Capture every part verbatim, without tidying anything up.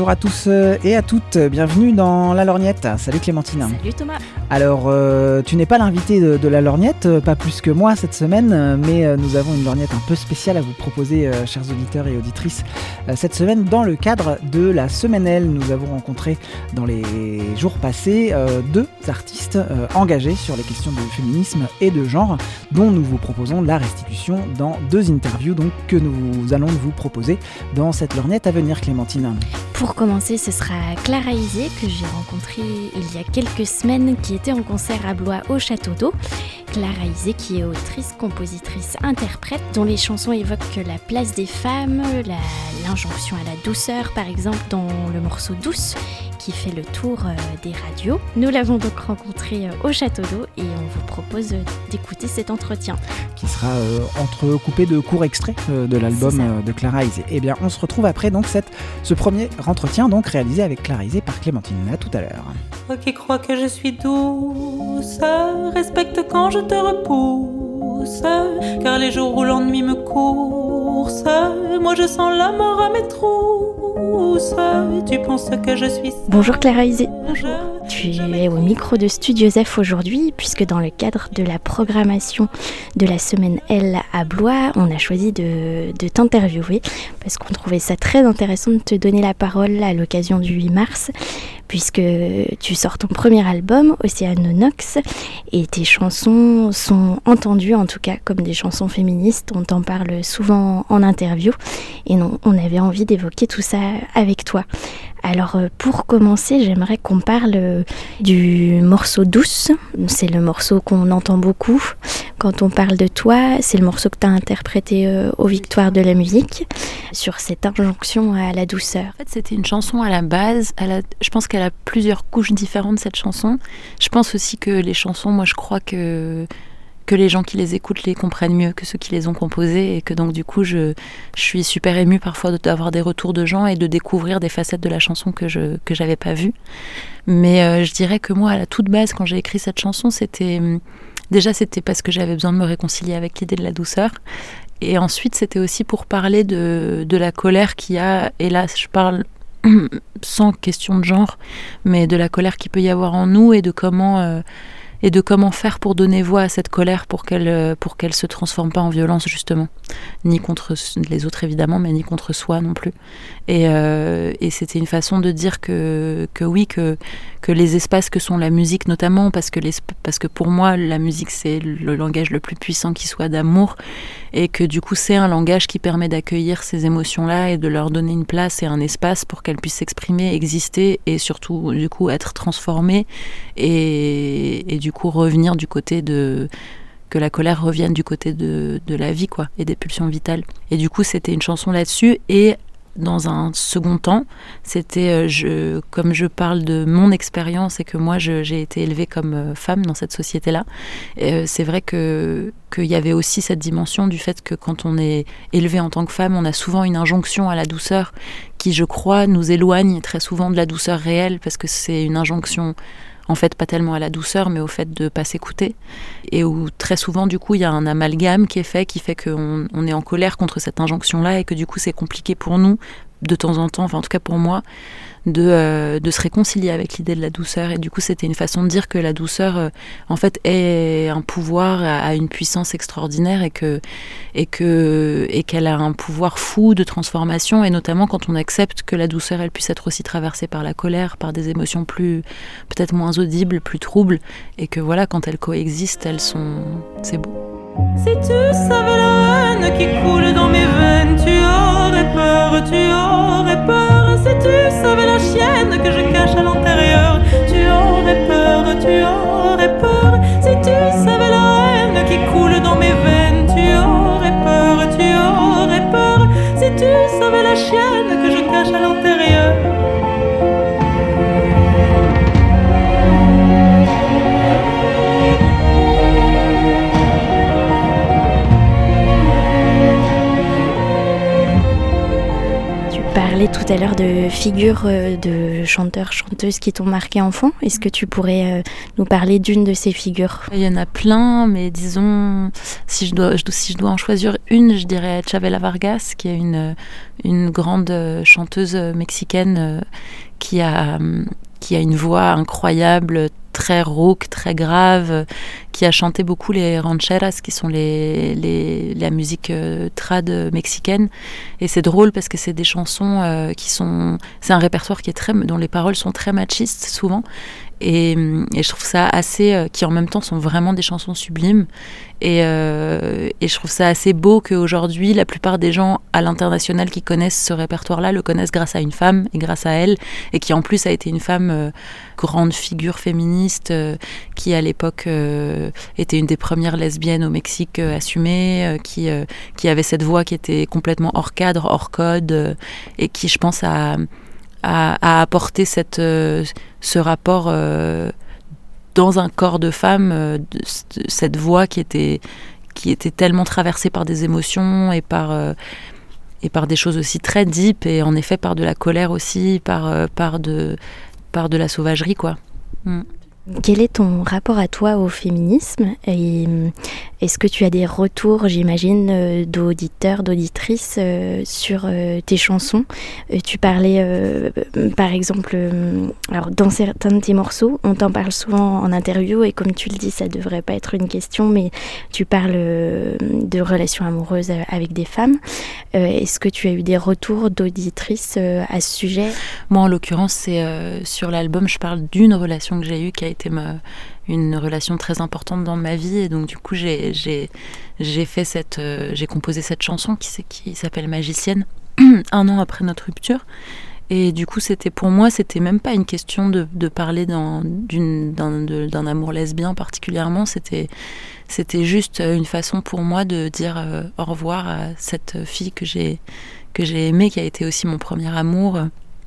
bonjour à tous et à toutes, bienvenue dans La Lorgnette. Salut Clémentine. Salut Thomas. Alors, euh, tu n'es pas l'invité de, de La Lorgnette, pas plus que moi cette semaine, mais euh, nous avons une lorgnette un peu spéciale à vous proposer, euh, chers auditeurs et auditrices. Euh, cette semaine, dans le cadre de la Semaine L, nous avons rencontré dans les jours passés euh, deux artistes euh, engagés sur les questions de féminisme et de genre, dont nous vous proposons la restitution dans deux interviews donc, que nous allons vous proposer dans cette lorgnette à venir, Clémentine. Pour commencer, ce sera Clara Isé, que j'ai rencontrée il y a quelques semaines, qui était en concert à Blois au Château d'Eau. Clara Isé, qui est autrice, compositrice, interprète, dont les chansons évoquent la place des femmes, la, l'injonction à la douceur, par exemple, dans le morceau Douce, qui fait le tour euh, des radios. Nous l'avons donc rencontrée euh, au Château d'Eau et on vous propose euh, d'écouter cet entretien. Qui sera euh, entrecoupé de courts extraits euh, de l'album euh, de Clara Isé. Eh bien, on se retrouve après donc cette, ce premier entretien donc réalisé avec Clara Isé par Clémentine. À tout à l'heure. Toi qui crois que je suis douce, respecte quand je te repousse, car les jours où l'ennui me course, moi je sens la mort à mes trousses. Tu penses que je suis... Bonjour Clara Isé. Bonjour. Tu es au micro de Studio Zef aujourd'hui, puisque dans le cadre de la programmation de la Semaine L à Blois, on a choisi de, de t'interviewer, parce qu'on trouvait ça très intéressant de te donner la parole à l'occasion du huit mars, puisque tu sors ton premier album, Océanonox, et tes chansons sont entendues, en tout cas comme des chansons féministes. On t'en parle souvent en interview, et non, on avait envie d'évoquer tout ça avec toi. Alors pour commencer, j'aimerais qu'on parle du morceau Douce. C'est le morceau qu'on entend beaucoup quand on parle de toi. C'est le morceau que tu as interprété aux Victoires de la musique, sur cette injonction à la douceur. En fait, c'était une chanson à la base. Elle a, je pense qu'elle a plusieurs couches différentes, cette chanson. Je pense aussi que les chansons, moi je crois que... que les gens qui les écoutent les comprennent mieux que ceux qui les ont composées, et que donc du coup je, je suis super émue parfois d'avoir des retours de gens et de découvrir des facettes de la chanson que je que j'avais pas vues. Mais euh, je dirais que moi à la toute base, quand j'ai écrit cette chanson, c'était déjà c'était parce que j'avais besoin de me réconcilier avec l'idée de la douceur, et ensuite c'était aussi pour parler de, de la colère qu'il y a, et là je parle sans question de genre, mais de la colère qu'il peut y avoir en nous, et de comment euh, et de comment faire pour donner voix à cette colère, pour qu'elle pour qu'elle se transforme pas en violence, justement, ni contre les autres évidemment, mais ni contre soi non plus. Et, euh, et c'était une façon de dire que que oui, que que les espaces que sont la musique notamment, parce que les parce que pour moi la musique c'est le langage le plus puissant qui soit d'amour, et que du coup c'est un langage qui permet d'accueillir ces émotions là et de leur donner une place et un espace pour qu'elles puissent s'exprimer, exister, et surtout du coup être transformées, et, et du coup revenir du côté de que la colère revienne du côté de, de la vie, quoi, et des pulsions vitales. Et du coup c'était une chanson là-dessus. Et dans un second temps, c'était je, comme je parle de mon expérience et que moi je, j'ai été élevée comme femme dans cette société-là, et c'est vrai que qu'il y avait aussi cette dimension du fait que quand on est élevé en tant que femme, on a souvent une injonction à la douceur qui, je crois, nous éloigne très souvent de la douceur réelle, parce que c'est une injonction en fait pas tellement à la douceur, mais au fait de pas s'écouter, et où très souvent du coup il y a un amalgame qui est fait, qui fait qu'on on est en colère contre cette injonction-là, et que du coup c'est compliqué pour nous de temps en temps, enfin en tout cas pour moi, de, euh, de se réconcilier avec l'idée de la douceur. Et du coup c'était une façon de dire que la douceur euh, en fait est un pouvoir, a une puissance extraordinaire, et que et que et qu'elle a un pouvoir fou de transformation, et notamment quand on accepte que la douceur elle puisse être aussi traversée par la colère, par des émotions plus peut-être moins audibles, plus troubles, et que voilà, quand elles coexistent, elles sont c'est beau. Si tu savais la haine qui coule dans mes veines, tu aurais peur, tu aurais peur. Si tu savais la chienne que je cache à l'intérieur, tu aurais peur, tu aurais peur. Si tu savais la haine qui coule dans mes veines, tu aurais peur, tu aurais peur. Si tu savais la chienne que je cache à l'intérieur. parlais tout à l'heure de figures euh, de chanteurs, chanteuses qui t'ont marqué enfant. Est-ce que tu pourrais euh, nous parler d'une de ces figures ? Il y en a plein, mais disons, si je dois, je, si je dois en choisir une, je dirais Chavela Vargas, qui est une, une grande chanteuse mexicaine qui a, qui a une voix incroyable, très rauque, très grave, qui a chanté beaucoup les rancheras, qui sont les, les, la musique euh, trad mexicaine. Et c'est drôle parce que c'est des chansons euh, qui sont... C'est un répertoire qui est très, dont les paroles sont très machistes, souvent. Et, et je trouve ça assez... Euh, qui en même temps sont vraiment des chansons sublimes. Et, euh, et je trouve ça assez beau qu'aujourd'hui, la plupart des gens à l'international qui connaissent ce répertoire-là le connaissent grâce à une femme et grâce à elle, et qui en plus a été une femme euh, grande figure féministe euh, qui à l'époque euh, était une des premières lesbiennes au Mexique euh, assumées, euh, qui, euh, qui avait cette voix qui était complètement hors cadre, hors code, euh, et qui, je pense, a, a, a apporté cette, euh, ce rapport... Euh, dans un corps de femme, euh, de, de, cette voix qui était, qui était tellement traversée par des émotions et par, euh, et par des choses aussi très deep, et en effet par de la colère aussi, par, euh, par, de, par de la sauvagerie, quoi. Mm. Quel est ton rapport à toi au féminisme ? Et est-ce que tu as des retours, j'imagine, d'auditeurs, d'auditrices euh, sur euh, tes chansons ? euh, Tu parlais, euh, par exemple, euh, alors dans certains de tes morceaux, on t'en parle souvent en interview, et comme tu le dis, ça ne devrait pas être une question, mais tu parles euh, de relations amoureuses avec des femmes. Euh, est-ce que tu as eu des retours d'auditrices euh, à ce sujet ? Moi, en l'occurrence, c'est euh, sur l'album, je parle d'une relation que j'ai eue qui a été ma, une relation très importante dans ma vie, et donc du coup j'ai, j'ai, j'ai fait cette euh, j'ai composé cette chanson qui, qui s'appelle Magicienne un an après notre rupture, et du coup c'était pour moi c'était même pas une question de, de parler dans, d'une, d'un, de, d'un amour lesbien particulièrement, c'était, c'était juste une façon pour moi de dire euh, au revoir à cette fille que j'ai, que j'ai aimée, qui a été aussi mon premier amour.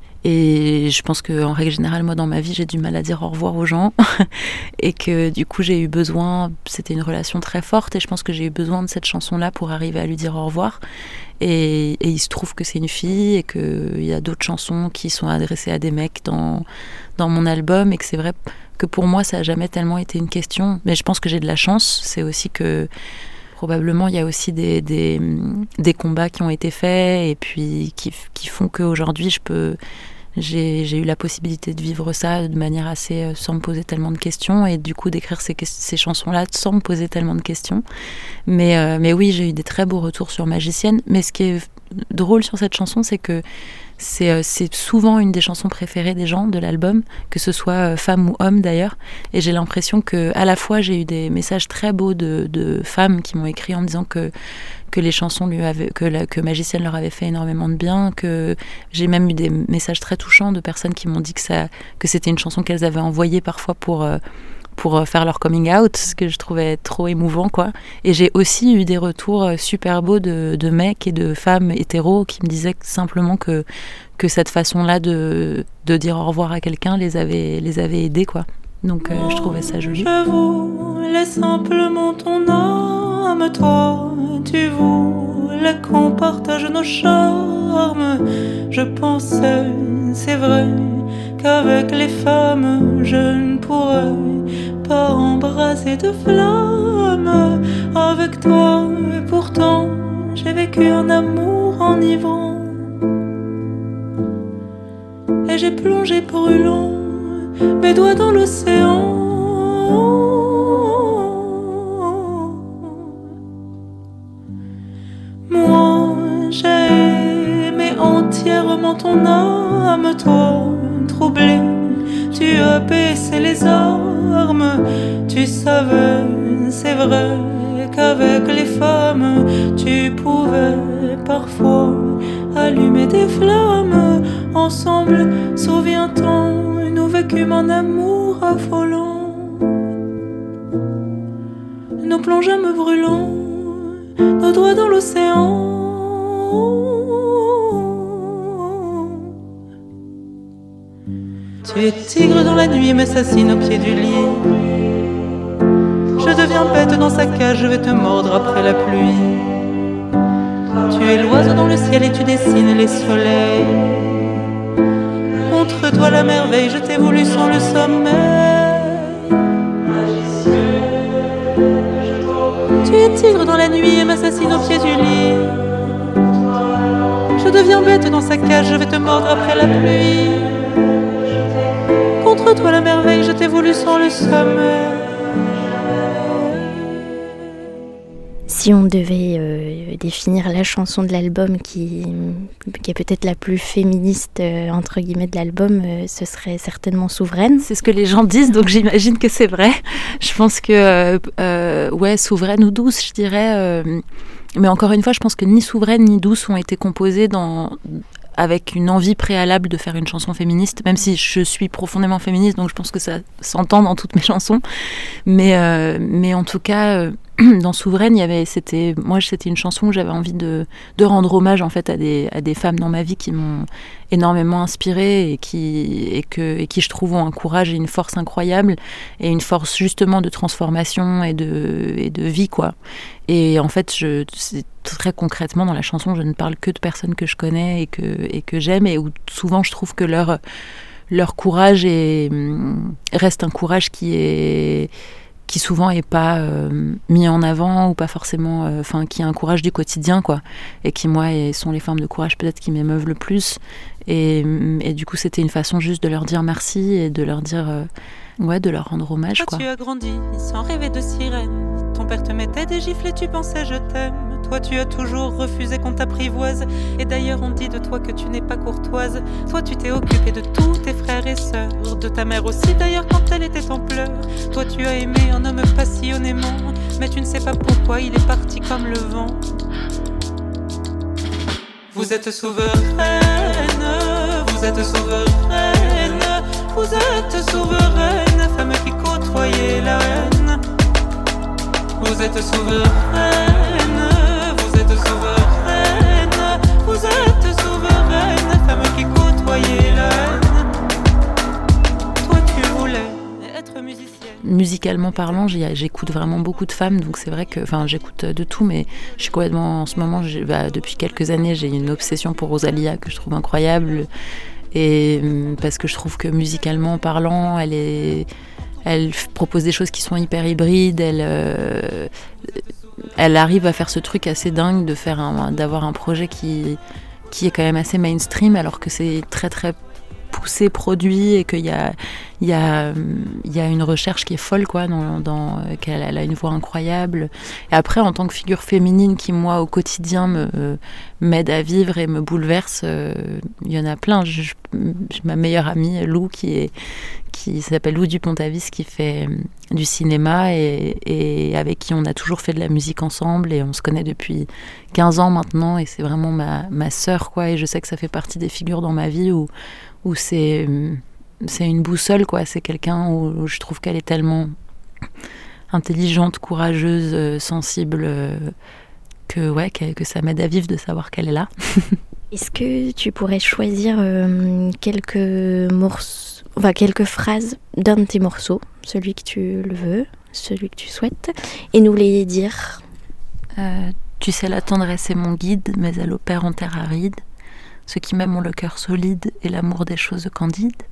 Et je pense qu'en règle générale, moi, dans ma vie, j'ai du mal à dire au revoir aux gens. Et que du coup, j'ai eu besoin... C'était une relation très forte. Et je pense que j'ai eu besoin de cette chanson-là pour arriver à lui dire au revoir. Et, et il se trouve que c'est une fille et qu'il y a d'autres chansons qui sont adressées à des mecs dans, dans mon album. Et que c'est vrai que pour moi, ça n'a jamais tellement été une question. Mais je pense que j'ai de la chance. C'est aussi que... Probablement, il y a aussi des, des, des combats qui ont été faits et puis qui, qui font qu'aujourd'hui, je peux, j'ai, j'ai eu la possibilité de vivre ça de manière assez... sans me poser tellement de questions, et du coup d'écrire ces, ces chansons-là sans me poser tellement de questions. Mais, euh, mais oui, j'ai eu des très beaux retours sur Magicienne. Mais ce qui est drôle sur cette chanson, c'est que C'est, c'est souvent une des chansons préférées des gens de l'album, que ce soit femme ou homme d'ailleurs. Et j'ai l'impression que à la fois j'ai eu des messages très beaux de, de femmes qui m'ont écrit en me disant que, que les chansons lui avaient, que, la, que Magicienne leur avait fait énormément de bien, que j'ai même eu des messages très touchants de personnes qui m'ont dit que, ça, que c'était une chanson qu'elles avaient envoyée parfois pour... Euh, pour faire leur coming out, ce que je trouvais trop émouvant, quoi. Et j'ai aussi eu des retours super beaux de, de mecs et de femmes hétéros qui me disaient simplement que, que cette façon-là de, de dire au revoir à quelqu'un les avait, les avait aidés, quoi. Donc euh, je trouvais ça joli. Je voulais simplement ton âme, toi, tu voulais qu'on partage nos charmes. Je pensais, c'est vrai, qu'avec les femmes, je ne pourrais pas embrasser de flamme. Avec toi, et pourtant, j'ai vécu un amour enivrant. Et j'ai plongé brûlant mes doigts dans l'océan. Moi, j'ai aimé entièrement ton âme, toi, troublé, tu as baissé les armes. Tu savais, c'est vrai, qu'avec les femmes, tu pouvais parfois allumer des flammes. Ensemble, souviens-t'en, nous vécûmes un amour affolant. Nous plongeâmes brûlants nos doigts dans l'océan. Tu es tigre dans la nuit, m'assassine au pied du lit. Je deviens bête dans sa cage, je vais te mordre après la pluie. Tu es l'oiseau dans le ciel et tu dessines les soleils. Contre toi la merveille, je t'ai voulu sans le sommeil. Tu es tigre dans la nuit et m'assassine au pied du lit. Je deviens bête dans sa cage, je vais te mordre après la pluie. Contre toi la merveille, je t'ai voulu sans le sommeil. Si on devait euh, définir la chanson de l'album qui, qui est peut-être la plus féministe euh, entre guillemets de l'album, euh, ce serait certainement Souveraine. C'est ce que les gens disent, donc j'imagine que c'est vrai. Je pense que euh, euh, ouais, Souveraine ou Douce, je dirais. Euh, mais encore une fois, je pense que ni Souveraine ni Douce ont été composées dans avec une envie préalable de faire une chanson féministe, même si je suis profondément féministe, donc je pense que ça s'entend dans toutes mes chansons. Mais, euh, mais en tout cas, euh, dans Souveraine, il y avait, c'était, moi, c'était une chanson où j'avais envie de, de rendre hommage en fait à des, à des femmes dans ma vie qui m'ont énormément inspirée et qui, et, que, et qui, je trouve, ont un courage et une force incroyable et une force justement de transformation et de, et de vie, quoi. Et en fait, je, c'est très concrètement dans la chanson, je ne parle que de personnes que je connais et que, et que j'aime, et où souvent je trouve que leur, leur courage est, reste un courage qui est qui souvent est pas euh, mis en avant ou pas forcément, enfin euh, qui est un courage du quotidien, quoi, et qui moi et sont les formes de courage peut-être qui m'émeuvent le plus. Et, et du coup c'était une façon juste de leur dire merci et de leur dire euh, ouais, de leur rendre hommage, Toi, quoi. tu as grandi sans rêver de sirène. Ton père te mettait des gifles et tu pensais je t'aime. Toi tu as toujours refusé qu'on t'apprivoise. Et d'ailleurs on dit de toi que tu n'es pas courtoise. Toi tu t'es occupé de tous tes frères et sœurs, de ta mère aussi d'ailleurs quand elle était en pleurs. Toi tu as aimé un homme passionnément, mais tu ne sais pas pourquoi il est parti comme le vent. Vous êtes souveraine, vous êtes souveraine, vous êtes souveraine, femme qui côtoyait la haine. Vous êtes souveraine, vous êtes souveraine, vous êtes souveraine, femme qui côtoyait la haine. Toi tu voulais être musicienne. Musicalement parlant, j'écoute vraiment beaucoup de femmes, donc c'est vrai que, enfin, j'écoute de tout, mais je suis complètement, en ce moment, bah, depuis quelques années, j'ai une obsession pour Rosalia que je trouve incroyable, et parce que je trouve que musicalement parlant, elle est, elle propose des choses qui sont hyper hybrides, elle, euh, elle arrive à faire ce truc assez dingue de faire, un, d'avoir un projet qui, qui est quand même assez mainstream, alors que c'est très très poussé, produit, et qu'il y a, il y a, il y a une recherche qui est folle, quoi, dans, dans, qu'elle elle a une voix incroyable. Et après, en tant que figure féminine qui, moi, au quotidien, me, m'aide à vivre et me bouleverse, euh, il y en a plein. Je, je, ma meilleure amie, Lou, qui, est, qui s'appelle Lou Dupont-Avis, qui fait du cinéma et, et avec qui on a toujours fait de la musique ensemble, et on se connaît depuis quinze ans maintenant, et c'est vraiment ma, ma sœur, quoi, et je sais que ça fait partie des figures dans ma vie où où c'est, c'est une boussole, quoi. C'est quelqu'un où, où je trouve qu'elle est tellement intelligente, courageuse, sensible, que, ouais, que, que ça m'aide à vivre de savoir qu'elle est là. Est-ce que tu pourrais choisir euh, quelques morceaux, enfin quelques phrases d'un de tes morceaux, celui que tu le veux, celui que tu souhaites, et nous les dire? euh, Tu sais, la tendresse est mon guide, mais elle opère en terre aride. Ceux qui m'aiment ont le cœur solide et l'amour des choses candides.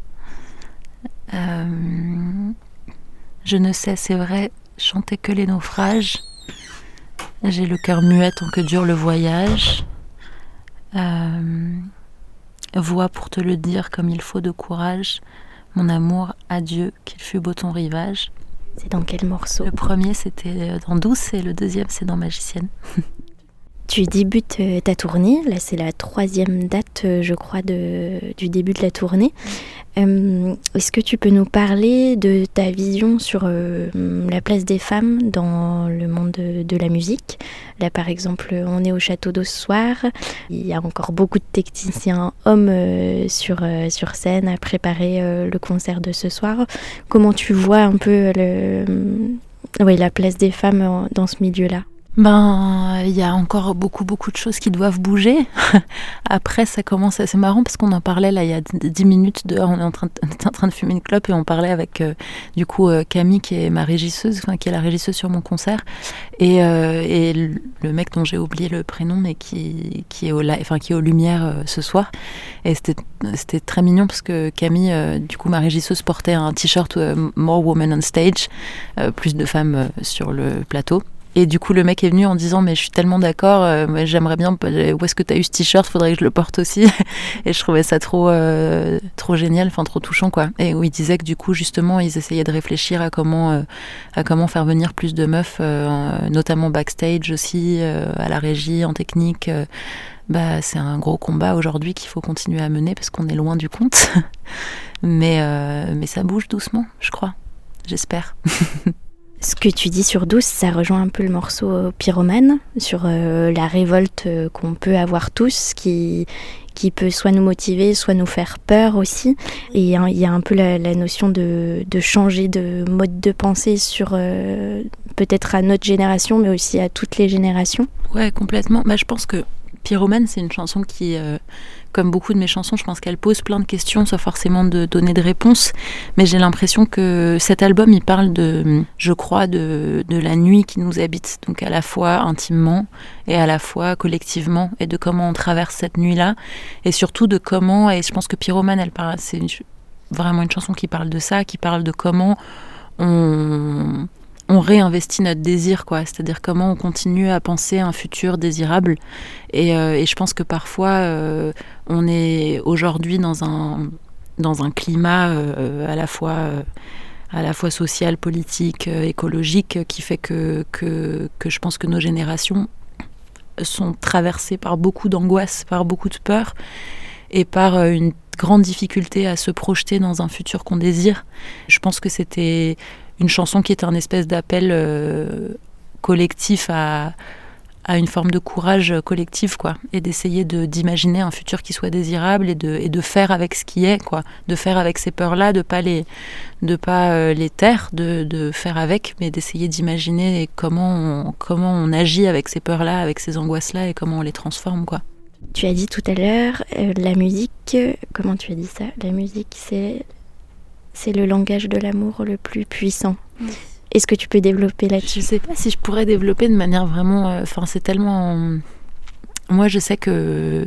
Euh, je ne sais, c'est vrai, chanter que les naufrages. J'ai le cœur muet tant que dure le voyage. Euh, voix pour te le dire comme il faut de courage. Mon amour, adieu, qu'il fut beau ton rivage. C'est dans quel morceau? Le premier, c'était dans Douce, et le deuxième, c'est dans Magicienne. Tu débutes ta tournée, là c'est la troisième date, je crois, de, du début de la tournée. Euh, est-ce que tu peux nous parler de ta vision sur euh, la place des femmes dans le monde de, de la musique? Là par exemple, on est au Château d'Eau ce soir, il y a encore beaucoup de techniciens hommes euh, sur, euh, sur scène à préparer euh, le concert de ce soir. Comment tu vois un peu le, euh, oui, la place des femmes dans ce milieu-là? Ben, il y a encore beaucoup, beaucoup de choses qui doivent bouger. Après, ça commence assez marrant parce qu'on en parlait là il y a dix minutes dehors. On est en train de, on était en train de fumer une clope et on parlait avec euh, du coup euh, Camille qui est ma régisseuse, enfin qui est la régisseuse sur mon concert, et, euh, et le mec dont j'ai oublié le prénom mais qui qui est au, enfin qui est aux lumières euh, ce soir. Et c'était c'était très mignon parce que Camille, euh, du coup ma régisseuse, portait un t-shirt euh, More Women on Stage, euh, plus de femmes euh, sur le plateau. Et du coup, le mec est venu en disant « Mais je suis tellement d'accord, euh, j'aimerais bien... Où est-ce que tu as eu ce t-shirt ? Faudrait que je le porte aussi. » Et je trouvais ça trop, euh, trop génial, enfin trop touchant, quoi. Et où il disait que du coup, justement, ils essayaient de réfléchir à comment, euh, à comment faire venir plus de meufs, euh, notamment backstage aussi, euh, à la régie, en technique. Euh, bah, c'est un gros combat aujourd'hui qu'il faut continuer à mener parce qu'on est loin du compte. mais, euh, mais ça bouge doucement, je crois. J'espère. Ce que tu dis sur Douce, ça rejoint un peu le morceau Pyromane, sur euh, la révolte euh, qu'on peut avoir tous, qui, qui peut soit nous motiver, soit nous faire peur aussi. Et il y a, y a un peu la, la notion de, de changer de mode de pensée sur euh, peut-être à notre génération, mais aussi à toutes les générations. Ouais, complètement. Bah, je pense que Pyromane, c'est une chanson qui... Euh... Comme beaucoup de mes chansons, je pense qu'elle pose plein de questions sans forcément de donner de réponses. Mais j'ai l'impression que cet album, il parle de, je crois, de, de la nuit qui nous habite. Donc à la fois intimement et à la fois collectivement. Et de comment on traverse cette nuit-là. Et surtout de comment, et je pense que Pyromane, elle parle, c'est vraiment une chanson qui parle de ça, qui parle de comment on... on réinvestit notre désir, quoi. C'est-à-dire comment on continue à penser à un futur désirable. Et, euh, et je pense que parfois, euh, on est aujourd'hui dans un, dans un climat euh, à la fois, euh, à la fois social, politique, euh, écologique, qui fait que, que, que je pense que nos générations sont traversées par beaucoup d'angoisse, par beaucoup de peur et par euh, une grande difficulté à se projeter dans un futur qu'on désire. Je pense que c'était une chanson qui est un espèce d'appel euh, collectif à, à une forme de courage collectif, quoi, et d'essayer de, d'imaginer un futur qui soit désirable et de, et de faire avec ce qui est, quoi, de faire avec ces peurs-là, de pas les, de pas euh, les taire, de, de faire avec, mais d'essayer d'imaginer comment on, comment on agit avec ces peurs-là, avec ces angoisses-là et comment on les transforme, quoi. Tu as dit tout à l'heure, euh, la musique, euh, comment tu as dit ça ? La musique, c'est... c'est le langage de l'amour le plus puissant. Mmh. Est-ce que tu peux développer là-dessus ? Je sais pas si je pourrais développer de manière vraiment... Enfin, euh, c'est tellement... Moi, je sais que...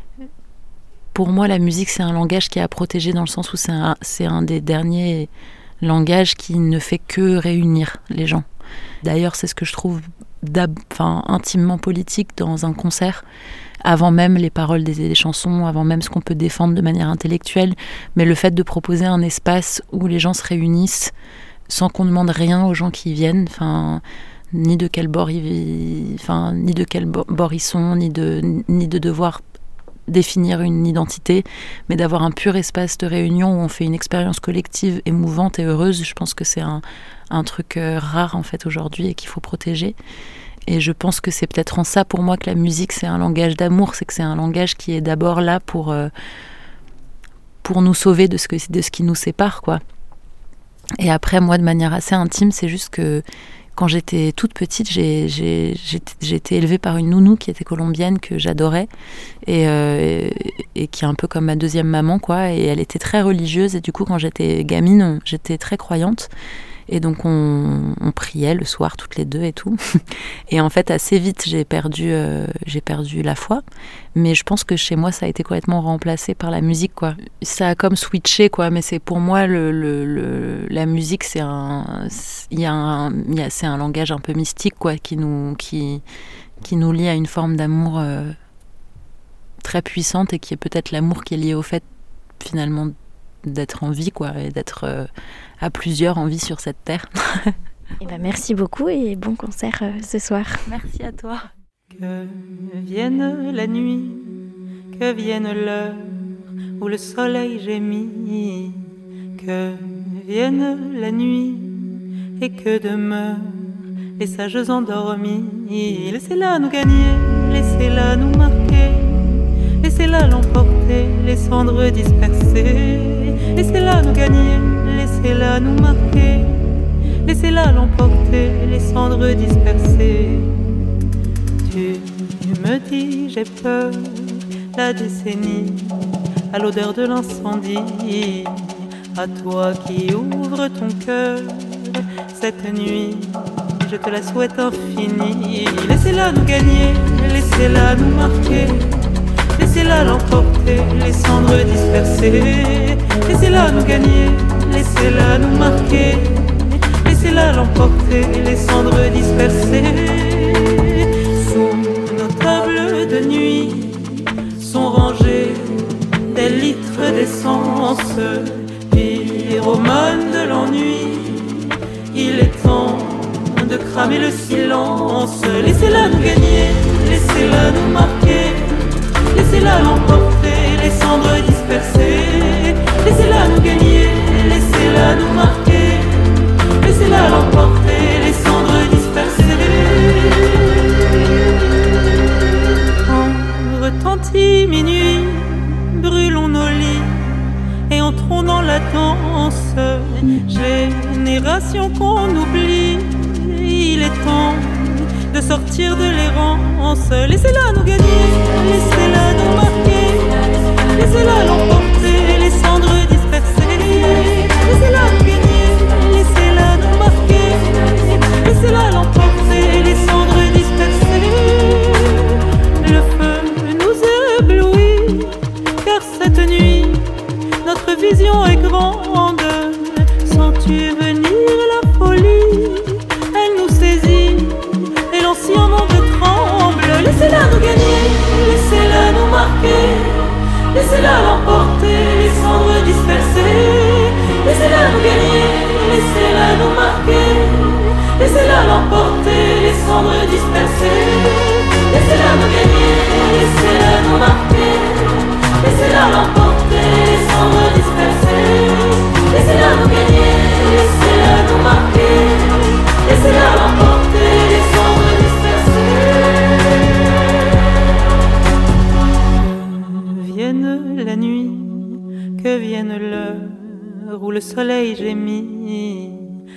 Pour moi, la musique, c'est un langage qui est à protéger dans le sens où c'est un, c'est un des derniers langages qui ne fait que réunir les gens. D'ailleurs, c'est ce que je trouve enfin, intimement politique dans un concert, avant même les paroles des, des chansons, avant même ce qu'on peut défendre de manière intellectuelle, mais le fait de proposer un espace où les gens se réunissent sans qu'on demande rien aux gens qui viennent, enfin, ni de quel bord ils, enfin, ni de quel bord ils sont, ni de, ni de devoir définir une identité, mais d'avoir un pur espace de réunion où on fait une expérience collective émouvante et heureuse. Je pense que c'est un, un truc euh, rare en fait aujourd'hui et qu'il faut protéger. Et je pense que c'est peut-être en ça pour moi que la musique c'est un langage d'amour, c'est que c'est un langage qui est d'abord là pour, euh, pour nous sauver de ce, que, de ce qui nous sépare, quoi. Et après, moi, de manière assez intime, c'est juste que quand j'étais toute petite, j'ai, j'ai, j'ai, j'ai été élevée par une nounou qui était colombienne, que j'adorais, et, euh, et, et qui est un peu comme ma deuxième maman, quoi. Et elle était très religieuse, et du coup, quand j'étais gamine, j'étais très croyante. Et donc on, on priait le soir toutes les deux et tout. Et en fait assez vite j'ai perdu, euh, j'ai perdu la foi. Mais je pense que chez moi ça a été complètement remplacé par la musique, quoi. Ça a comme switché, quoi. Mais c'est pour moi le, le, le la musique c'est un, il y a un, il y a, c'est un langage un peu mystique, quoi, qui nous qui qui nous lie à une forme d'amour euh, très puissante et qui est peut-être l'amour qui est lié au fait finalement d'être en vie, quoi, et d'être euh, à plusieurs en vie sur cette terre. Et ben merci beaucoup et bon concert euh, ce soir. Merci à toi. Que vienne la nuit, que vienne l'heure où le soleil gémit, que vienne la nuit et que demeurent les sages endormis. Laissez-la nous gagner, laissez-la nous marquer, laissez-la l'emporter, les cendres dispersées. Laissez-la nous gagner, laissez-la nous marquer, laissez-la l'emporter, les cendres dispersées. dis j'ai peur, la décennie, à l'odeur de l'incendie, à toi qui ouvres ton cœur, cette nuit, je te la souhaite infinie. Laissez-la nous gagner, laissez-la nous marquer, laissez-la l'emporter, les cendres dispersées. Laissez-la nous gagner, laissez-la nous marquer, laissez-la l'emporter, les cendres dispersées. Sous nos tables de nuit sont rangés des litres d'essence, pyromane de l'ennui. Il est temps de cramer le silence. Laissez-la nous gagner, laissez-la nous marquer, laissez-la l'emporter, les cendres dispersées. Laissez-la nous gagner, laissez-la nous marquer, laissez-la l'emporter, les cendres dispersées. Quand retentit minuit, brûlons nos lits et entrons dans la danse. Génération qu'on oublie, il est temps de sortir de l'errance. Laissez-la nous gagner, laissez-la nous marquer, laissez-la l'emporter, les cendres dispersées. Laissez-la nous gagner, laissez-la nous marquer, laissez-la l'emporter, les cendres dispersées. Le feu nous éblouit, car cette nuit, notre vision est grande. Sens-tu venir la folie? Elle nous saisit et l'ancien monde tremble. Laissez-la nous gagner, laissez-la nous marquer, laissez-la l'emporter, les cendres dispersées. Laissez-la nous gagner, laissez-la nous marquer, laissez-la l'emporter, les cendres dispersées. Laissez-la nous gagner, laissez-la nous marquer, laissez-la l'emporter, les cendres dispersées. Laissez-la nous gagner, laissez-la nous marquer, laissez-la l'emporter, les cendres dispersées. Que vienne la nuit, que vienne l'heure où le soleil gémit,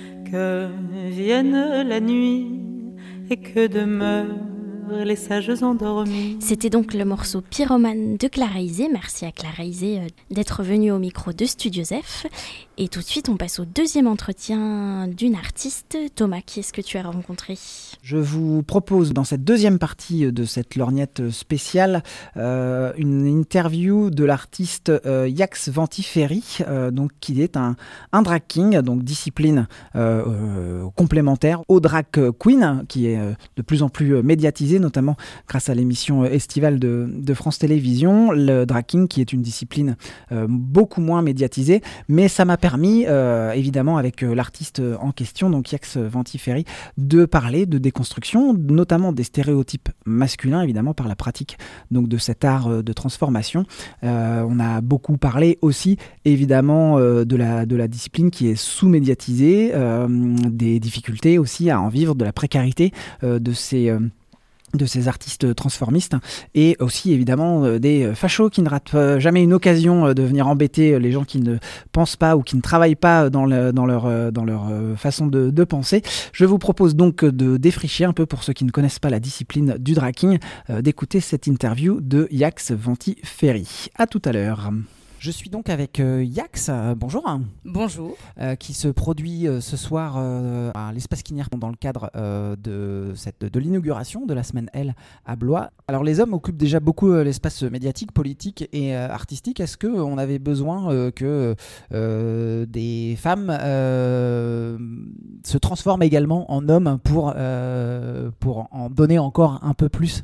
que vienne la nuit et que demeure les sages endormis. C'était donc le morceau Pyromane de Clara Isé. Merci à Clara Isé d'être venue au micro de Studio Zef. Et tout de suite, on passe au deuxième entretien d'une artiste. Thomas, qui est-ce que tu as rencontré ? Je vous propose dans cette deuxième partie de cette lorgnette spéciale euh, une interview de l'artiste euh, Yax Vantiferi, euh, donc qui est un, un drag king, donc discipline euh, euh, complémentaire au drag queen, qui est euh, de plus en plus médiatisé, notamment grâce à l'émission estivale de, de France Télévisions. Le drag king qui est une discipline euh, beaucoup moins médiatisée, mais ça m'a permis euh, évidemment avec euh, l'artiste en question, donc Yax Vantiferi, de parler de déconstruction, notamment des stéréotypes masculins, évidemment par la pratique donc de cet art euh, de transformation. Euh, on a beaucoup parlé aussi évidemment euh, de, la, de la discipline qui est sous-médiatisée, euh, des difficultés aussi à en vivre, de la précarité euh, de ces... Euh, de ces artistes transformistes et aussi évidemment euh, des fachos qui ne ratent euh, jamais une occasion euh, de venir embêter euh, les gens qui ne pensent pas ou qui ne travaillent pas dans, le, dans leur, euh, dans leur euh, façon de, de penser. Je vous propose donc de défricher un peu, pour ceux qui ne connaissent pas la discipline du drag king, euh, d'écouter cette interview de Yax Vantiferi. À tout à l'heure. Je suis donc avec euh, Yax, euh, bonjour. Bonjour. Euh, qui se produit euh, ce soir euh, à l'Espace Quinière dans le cadre euh, de, cette, de l'inauguration de la semaine L à Blois. Alors les hommes occupent déjà beaucoup euh, l'espace médiatique, politique et euh, artistique. Est-ce qu'on avait besoin euh, que euh, des femmes euh, se transforment également en hommes pour, euh, pour en donner encore un peu plus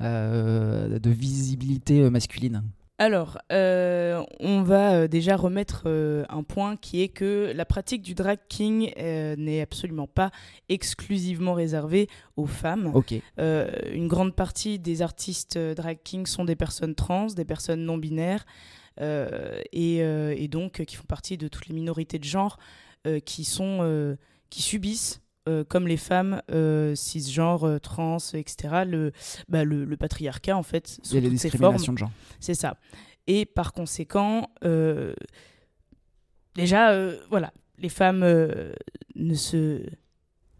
euh, de visibilité masculine ? Alors, euh, on va euh, déjà remettre euh, un point qui est que la pratique du drag king euh, n'est absolument pas exclusivement réservée aux femmes. Okay. Euh, une grande partie des artistes euh, drag king sont des personnes trans, des personnes non binaires euh, et, euh, et donc euh, qui font partie de toutes les minorités de genre euh, qui, sont, euh, qui subissent Euh, comme les femmes euh, cisgenres, euh, trans, et cetera, le, bah, le, le patriarcat, en fait, sous et les toutes ses discriminations formes. de genre. C'est ça. Et par conséquent, euh, déjà, euh, voilà, les femmes euh, ne se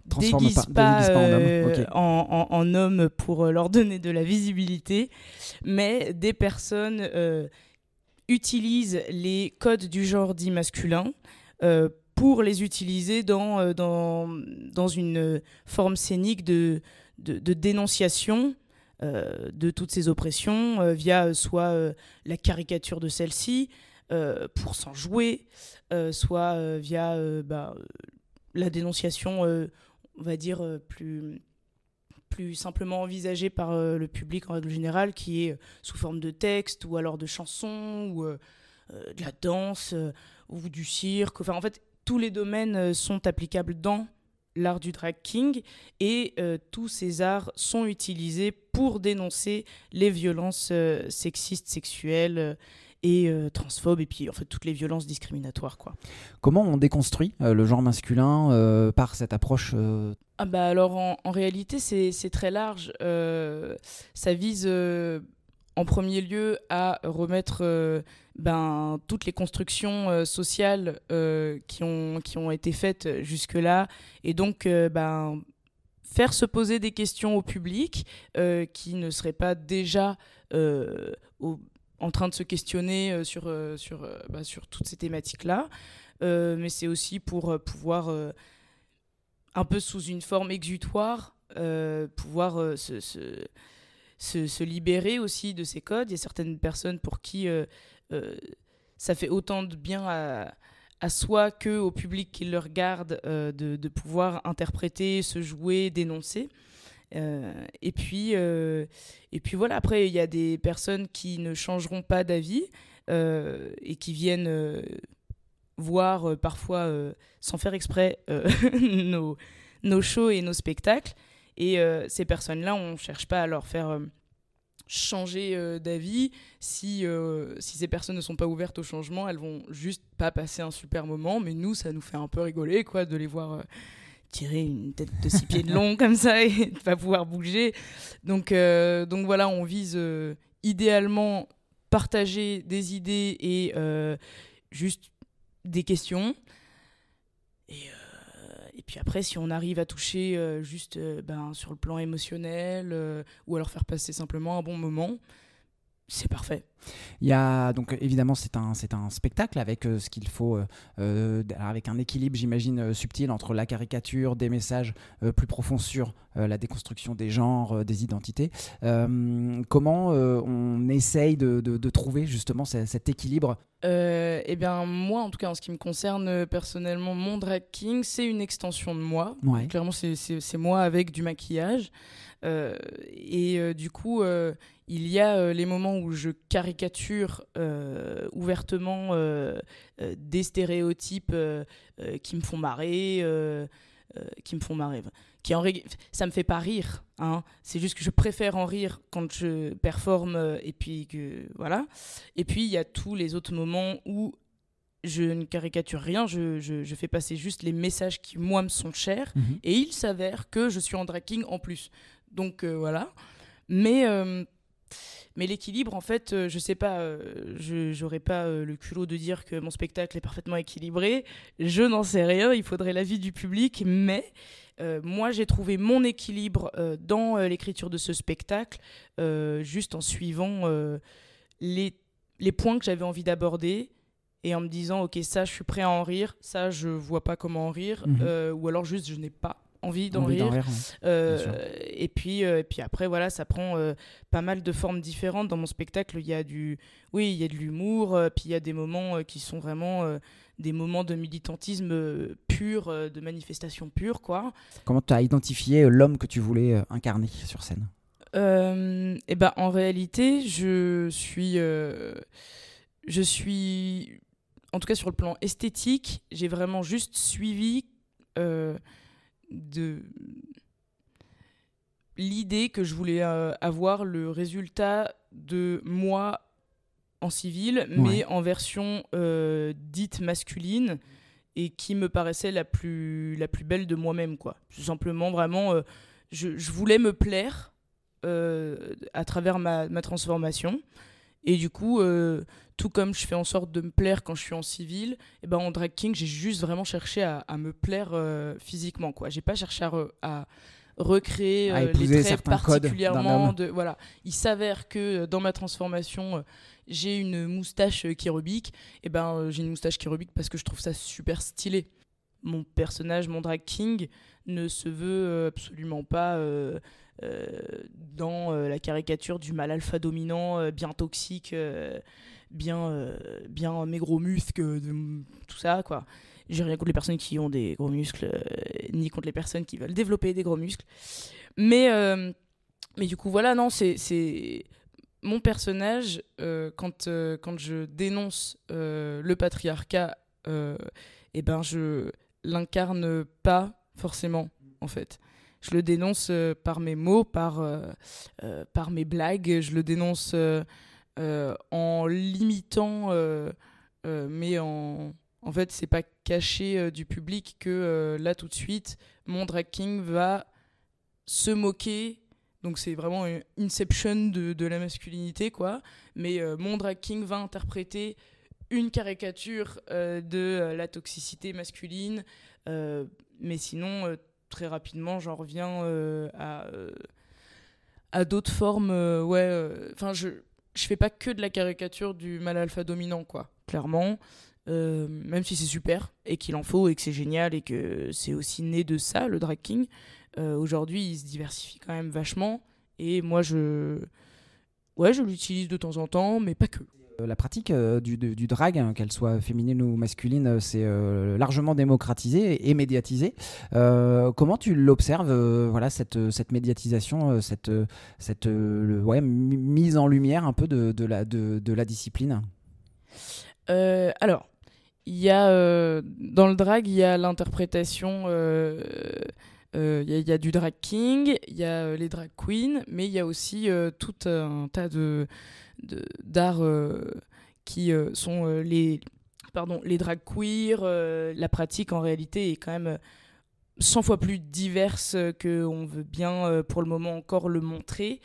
déguisent pas, pas en, euh, homme. Okay. en, en, en homme pour leur donner de la visibilité, mais des personnes euh, utilisent les codes du genre dit masculin euh, pour les utiliser dans, dans, dans une forme scénique de, de, de dénonciation euh, de toutes ces oppressions euh, via soit euh, la caricature de celles-ci euh, pour s'en jouer, euh, soit euh, via euh, bah, la dénonciation euh, on va dire, euh, plus, plus simplement envisagée par euh, le public en règle générale, qui est euh, sous forme de texte, ou alors de chansons, ou euh, euh, de la danse, euh, ou du cirque. Enfin, en fait, tous les domaines euh, sont applicables dans l'art du drag king, et euh, tous ces arts sont utilisés pour dénoncer les violences euh, sexistes, sexuelles, euh, et euh, transphobes, et puis en fait toutes les violences discriminatoires, quoi. Comment on déconstruit euh, le genre masculin euh, par cette approche euh... ah bah alors en, en réalité c'est, c'est très large. Euh, ça vise euh, en premier lieu à remettre euh, ben, toutes les constructions euh, sociales euh, qui, ont, qui ont été faites jusque-là, et donc euh, ben, faire se poser des questions au public euh, qui ne seraient pas déjà euh, au en train de se questionner euh, sur, euh, sur, euh, bah, sur toutes ces thématiques-là. Euh, mais c'est aussi pour euh, pouvoir, euh, un peu sous une forme exutoire, euh, pouvoir euh, se, se, se, se libérer aussi de ces codes. Il y a certaines personnes pour qui euh, euh, ça fait autant de bien à, à soi qu'au public qui le regarde, euh, de, de pouvoir interpréter, se jouer, dénoncer. Euh, et puis euh, et puis voilà, après il y a des personnes qui ne changeront pas d'avis euh, et qui viennent euh, voir euh, parfois euh, sans faire exprès euh, nos, nos shows et nos spectacles, et euh, ces personnes-là, on cherche pas à leur faire euh, changer euh, d'avis. Si, euh, si ces personnes ne sont pas ouvertes au changement, elles vont juste pas passer un super moment, mais nous ça nous fait un peu rigoler, quoi, de les voir euh, tirer une tête de six pieds de long comme ça et ne pas pouvoir bouger. Donc, euh, donc voilà, on vise euh, idéalement partager des idées et euh, juste des questions. Et, euh, et puis après, si on arrive à toucher euh, juste euh, ben, sur le plan émotionnel euh, ou alors faire passer simplement un bon moment, c'est parfait. Il y a donc évidemment c'est un c'est un spectacle avec euh, ce qu'il faut euh, euh, avec un équilibre, j'imagine, euh, subtil entre la caricature, des messages euh, plus profonds sur euh, la déconstruction des genres, euh, des identités. Euh, comment euh, on essaye de, de, de trouver justement c- cet équilibre? Euh, eh bien moi, en tout cas en ce qui me concerne euh, personnellement, mon drag king, c'est une extension de moi. Ouais. Clairement, c'est, c'est, c'est moi avec du maquillage. Euh, et euh, du coup, euh, il y a euh, les moments où je caricature euh, ouvertement euh, euh, des stéréotypes euh, euh, qui me font marrer, euh, euh, qui me font marrer. Qui en rég... Ça me fait pas rire, hein. C'est juste que je préfère en rire quand je performe, euh, et puis que voilà. Et puis il y a tous les autres moments où je ne caricature rien, je, je, je fais passer juste les messages qui moi me sont chers, mmh. Et il s'avère que je suis en drag king en plus. Donc euh, voilà. Mais euh, mais l'équilibre, en fait, euh, je sais pas, euh, je j'aurais pas euh, le culot de dire que mon spectacle est parfaitement équilibré. Je n'en sais rien. Il faudrait l'avis du public, mais Euh, moi, j'ai trouvé mon équilibre euh, dans euh, l'écriture de ce spectacle, euh, juste en suivant euh, les, les points que j'avais envie d'aborder et en me disant, ok, ça, je suis prêt à en rire, ça, je vois pas comment en rire, mmh. euh, ou alors juste, je n'ai pas envie d'en envie rire. D'en rire ouais. euh, et, puis, euh, et puis après, voilà, ça prend euh, pas mal de formes différentes. Dans mon spectacle, il y a du, oui, il y a de l'humour, euh, puis il y a des moments euh, qui sont vraiment... Euh, des moments de militantisme pur, de manifestation pure, quoi. Comment tu as identifié l'homme que tu voulais incarner sur scène ? euh, et ben, en réalité, je suis, euh, je suis, en tout cas sur le plan esthétique, j'ai vraiment juste suivi euh, de l'idée que je voulais euh, avoir le résultat de moi en civil, mais ouais. en version euh, dite masculine, et qui me paraissait la plus, la plus belle de moi-même, quoi. Tout simplement, vraiment, euh, je, je voulais me plaire euh, à travers ma, ma transformation, Et du coup, euh, tout comme je fais en sorte de me plaire quand je suis en civil, et ben en drag king, j'ai juste vraiment cherché à, à me plaire euh, physiquement, quoi. J'ai pas cherché à, re, à recréer À euh, épouser les traits certains codes d'un particulièrement homme. de voilà. Il s'avère que euh, dans ma transformation, euh, j'ai une moustache euh, kérubique. Et ben euh, j'ai une moustache kérubique parce que je trouve ça super stylé. Mon personnage, mon drag king, ne se veut euh, absolument pas euh, euh, dans euh, la caricature du mâle alpha dominant, euh, bien toxique, euh, bien, euh, bien mes gros muscles, euh, tout ça, quoi. J'ai rien contre les personnes qui ont des gros muscles, euh, ni contre les personnes qui veulent développer des gros muscles. Mais, euh, mais du coup, voilà, non, c'est... c'est... Mon personnage, euh, quand, euh, quand je dénonce euh, le patriarcat, euh, eh ben je l'incarne pas forcément, en fait. Je le dénonce euh, par mes mots, par, euh, euh, par mes blagues. Je le dénonce euh, euh, en l'imitant, euh, euh, mais en, en fait, c'est pas caché euh, du public que euh, là, tout de suite, mon drag king va se moquer. Donc c'est vraiment une inception de, de la masculinité, quoi. Mais euh, mon drag king va interpréter une caricature euh, de euh, la toxicité masculine. Euh, mais sinon, euh, très rapidement, j'en reviens euh, à, euh, à d'autres formes. Euh, ouais, enfin, euh, je je fais pas que de la caricature du mâle alpha dominant, quoi. Clairement. Euh, même si c'est super et qu'il en faut et que c'est génial et que c'est aussi né de ça, le drag king. Euh, aujourd'hui, il se diversifie quand même vachement et moi, je, ouais, je l'utilise de temps en temps, mais pas que. La pratique euh, du, du, du drag, hein, qu'elle soit féminine ou masculine, euh, c'est euh, largement démocratisé et médiatisé. Euh, comment tu l'observes, euh, voilà, cette, cette médiatisation, euh, cette, cette euh, le, ouais, m- mise en lumière un peu de, de, la, de, de la discipline? euh, Alors, il y a euh, dans le drag, il y a l'interprétation. Euh, Il euh, y, y a du drag king, il y a euh, les drag queens, mais il y a aussi euh, tout un tas de, de, d'arts euh, qui euh, sont euh, les, pardon, les drag queer. Euh, la pratique, en réalité, est quand même cent fois plus diverse qu'on veut bien, euh, pour le moment, encore le montrer,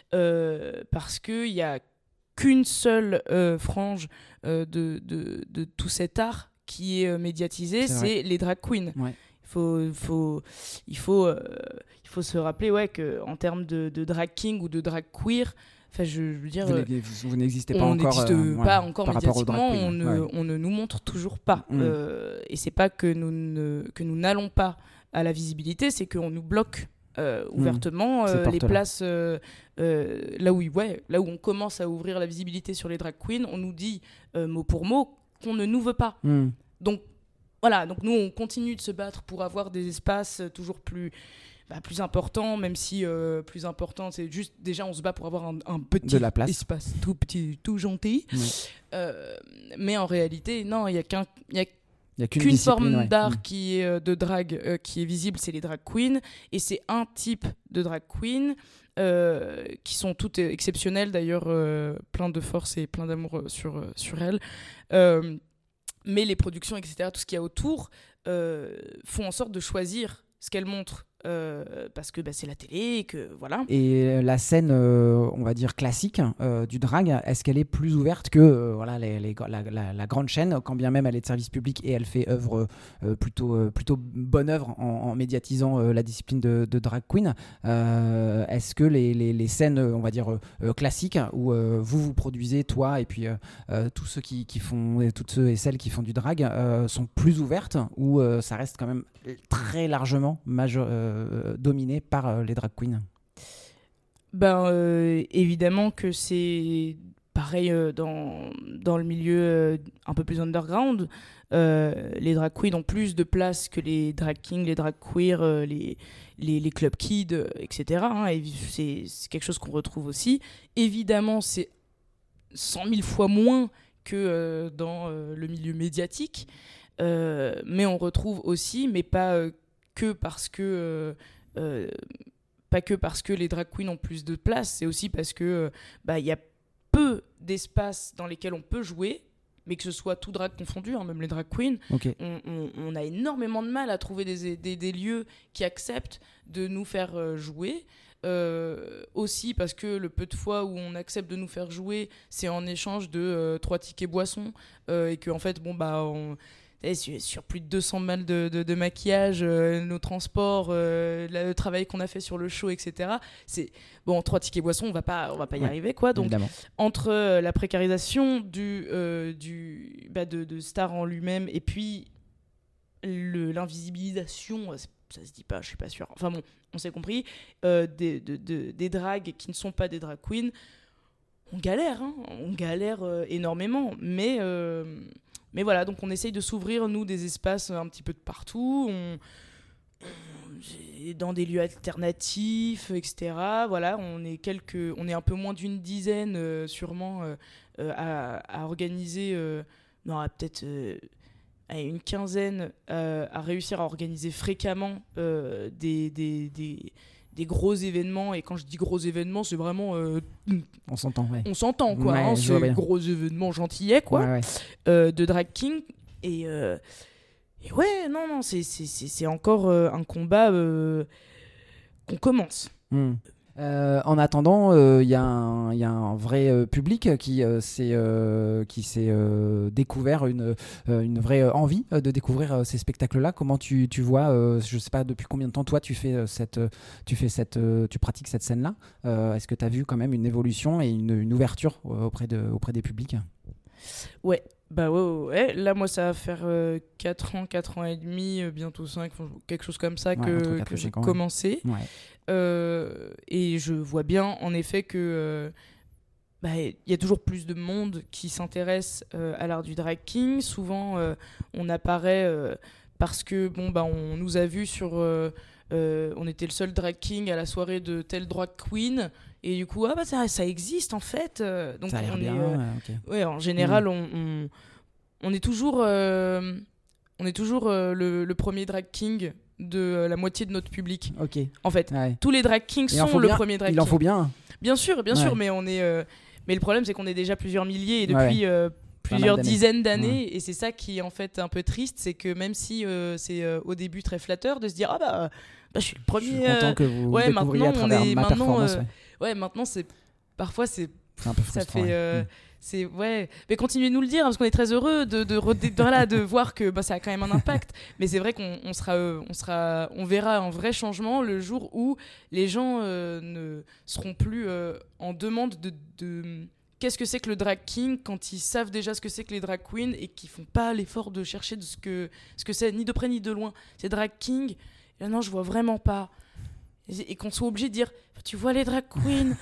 euh, parce qu'il n'y a qu'une seule euh, frange euh, de, de, de tout cet art qui est euh, médiatisé, c'est, c'est les drag queens. Ouais. Il faut, faut, il, faut, euh, il faut se rappeler ouais, qu'en termes de, de drag king ou de drag queer, je veux dire, vous, vous n'existez pas on encore, n'existe euh, pas ouais, encore par rapport aux médiatiquement, drag queens, on, ne, ouais. on ne nous montre toujours pas. Mmh. Euh, et c'est pas que nous, ne, que nous n'allons pas à la visibilité, c'est qu'on nous bloque euh, ouvertement mmh. euh, les places euh, euh, là, où, ouais, là où on commence à ouvrir la visibilité sur les drag queens, on nous dit euh, mot pour mot qu'on ne nous veut pas. Mmh. Donc voilà, donc nous on continue de se battre pour avoir des espaces toujours plus, bah, plus importants, même si euh, plus important, c'est juste déjà on se bat pour avoir un, un petit de la place. espace tout petit, tout gentil. Mmh. Euh, mais en réalité, non, il n'y a qu'un, il y a Il y a qu'une, qu'une forme ouais. d'art mmh. qui est euh, de drag euh, qui est visible, c'est les drag queens, et c'est un type de drag queen euh, qui sont toutes exceptionnelles d'ailleurs, euh, plein de force et plein d'amour euh, sur euh, sur elles. Euh, mais les productions, et cetera, tout ce qu'il y a autour, euh, font en sorte de choisir ce qu'elles montrent. Euh, parce que bah, c'est la télé et que voilà. Et la scène, euh, on va dire classique euh, du drag, est-ce qu'elle est plus ouverte que euh, voilà, les, les, la, la, la grande chaîne, quand bien même elle est de service public et elle fait œuvre euh, plutôt, euh, plutôt bonne œuvre en, en médiatisant euh, la discipline de, de drag queen. Euh, est-ce que les, les, les scènes, on va dire euh, classiques, où euh, vous vous produisez, toi et puis euh, euh, tous ceux qui, qui font, toutes ceux et celles qui font du drag, euh, sont plus ouvertes, ou euh, ça reste quand même très largement majeur, euh, dominé par euh, les drag queens? Ben, euh, évidemment que c'est pareil euh, dans, dans le milieu euh, un peu plus underground. Euh, les drag queens ont plus de place que les drag kings, les drag queers, euh, les, les, les club kids, euh, et cetera. Hein, et c'est, c'est quelque chose qu'on retrouve aussi. Évidemment, c'est cent mille fois moins que euh, dans euh, le milieu médiatique. Euh, mais on retrouve aussi, mais pas... Euh, que parce que euh, euh, pas que parce que les drag queens ont plus de place, c'est aussi parce que euh, bah, y a peu d'espaces dans lesquels on peut jouer, mais que ce soit tout drag confondu, hein, même les drag queens, okay. on, on, on a énormément de mal à trouver des, des, des lieux qui acceptent de nous faire euh, jouer. euh, aussi parce que le peu de fois où on accepte de nous faire jouer, c'est en échange de euh, trois tickets boissons euh, et que en fait, bon bah, on, sur, sur plus de deux cents balles de, de, de maquillage, euh, nos transports, euh, le travail qu'on a fait sur le show, et cetera. C'est bon, trois tickets boissons, on va pas, on va pas y ouais, arriver quoi. Donc évidemment. Entre euh, la précarisation du, euh, du bah, de, de Star en lui-même et puis le, l'invisibilisation, ça se dit pas, je suis pas sûre. Enfin bon, on s'est compris. Euh, des, de, de, des drags qui ne sont pas des drag queens, on galère, hein, on galère euh, énormément. Mais, euh, mais voilà, donc on essaye de s'ouvrir, nous, des espaces un petit peu de partout. On, on, dans des lieux alternatifs, et cetera. Voilà, on est, quelques, on est un peu moins d'une dizaine, euh, sûrement, euh, euh, à, à organiser... Euh, non, peut-être... Euh, une quinzaine euh, à réussir à organiser fréquemment euh, des, des, des, des gros événements. Et quand je dis gros événements, c'est vraiment... Euh, on s'entend, ouais. On s'entend, quoi. Ouais, hein, c'est gros événements gentillets, quoi, ouais, ouais. Euh, de drag king. Et, euh, et ouais, non, non, c'est, c'est, c'est, c'est encore euh, un combat euh, qu'on commence. Mmh. Euh, en attendant, il euh, y, y a un vrai euh, public qui euh, s'est, euh, qui s'est euh, découvert une, euh, une vraie envie de découvrir euh, ces spectacles-là. Comment tu, tu vois, euh, je ne sais pas depuis combien de temps toi tu fais cette, tu fais cette, tu pratiques cette scène-là. Euh, est-ce que tu as vu quand même une évolution et une, une ouverture auprès, de, auprès des publics ? Ouais. Bah ouais, ouais, ouais, là moi ça va faire euh, quatre ans, quatre ans et demi, euh, bientôt cinq, quelque chose comme ça que, ouais, que j'ai commencé. Ouais. Euh, et je vois bien en effet que euh, bah, y a toujours plus de monde qui s'intéresse euh, à l'art du drag king. Souvent euh, on apparaît euh, parce que bon, bah, on nous a vus sur... Euh, euh, on était le seul drag king à la soirée de telle drag queen. Et du coup, ah bah ça, ça existe en fait. Euh, donc ça a l'air on bien. Est, euh, okay. Ouais, en général, mmh. on, on, on est toujours, euh, on est toujours euh, le, le premier drag king de euh, la moitié de notre public. Ok. En fait, ouais. tous les drag kings sont le bien, premier drag king. Il en faut bien. Bien sûr, bien ouais. sûr, mais on est. Euh, mais le problème, c'est qu'on est déjà plusieurs milliers et depuis. Ouais. Euh, plusieurs d'années. dizaines d'années ouais. Et c'est ça qui est en fait un peu triste, c'est que même si euh, c'est euh, au début très flatteur de se dire ah bah, bah je suis le premier. Je suis content que vous ouais, découvriez à travers on est, ma maintenant, performance. Euh, ouais. ouais, maintenant c'est parfois c'est, c'est un peu frustrant, ça fait ouais. euh, mmh. c'est ouais, mais continuez de nous le dire hein, parce qu'on est très heureux de de, de, de, voilà, de voir que bah, ça a quand même un impact. Mais c'est vrai qu'on on sera euh, on sera on verra un vrai changement le jour où les gens euh, ne seront plus euh, en demande de, de qu'est-ce que c'est que le drag king quand ils savent déjà ce que c'est que les drag queens et qu'ils font pas l'effort de chercher de ce que ce que c'est ni de près ni de loin. C'est drag king. Et là, non, je vois vraiment pas. Et, et qu'on soit obligé de dire tu vois les drag queens.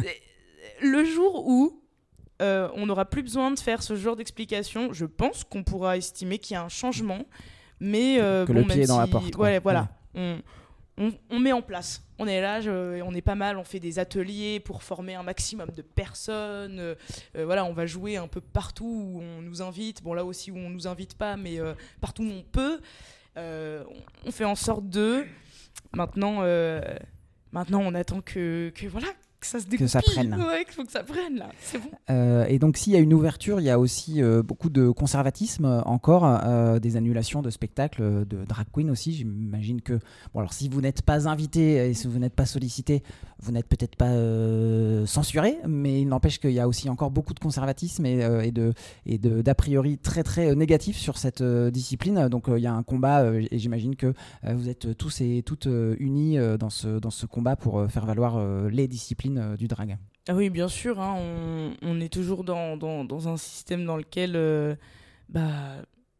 Le jour où euh, on n'aura plus besoin de faire ce genre d'explication, je pense qu'on pourra estimer qu'il y a un changement. Mais euh, que bon, le pied même est dans si, la porte. Ouais, voilà. Ouais. On, On, on met en place. On est là, je, on est pas mal, on fait des ateliers pour former un maximum de personnes. Euh, euh, voilà, on va jouer un peu partout où on nous invite. Bon, là aussi où on nous invite pas, mais euh, partout où on peut. Euh, on, on fait en sorte de... Maintenant, euh, maintenant on attend que, que voilà... que ça se dégoupille. Que ça prenne. Ouais, qu'il faut que ça prenne, là. C'est bon. Euh, et donc, s'il y a une ouverture, il y a aussi euh, beaucoup de conservatisme euh, encore, euh, des annulations de spectacles, de drag queen aussi. J'imagine que... Bon, alors, si vous n'êtes pas invité et si vous n'êtes pas sollicité, vous n'êtes peut-être pas euh, censuré, mais il n'empêche qu'il y a aussi encore beaucoup de conservatisme et, euh, et, de, et de, d'a priori très, très négatifs sur cette euh, discipline. Donc, il euh, y a un combat euh, et j'imagine que euh, vous êtes tous et toutes euh, unis euh, dans, ce, dans ce combat pour euh, faire valoir euh, les disciplines du drag. Ah oui, bien sûr, hein, on, on est toujours dans, dans, dans un système dans lequel, euh, bah,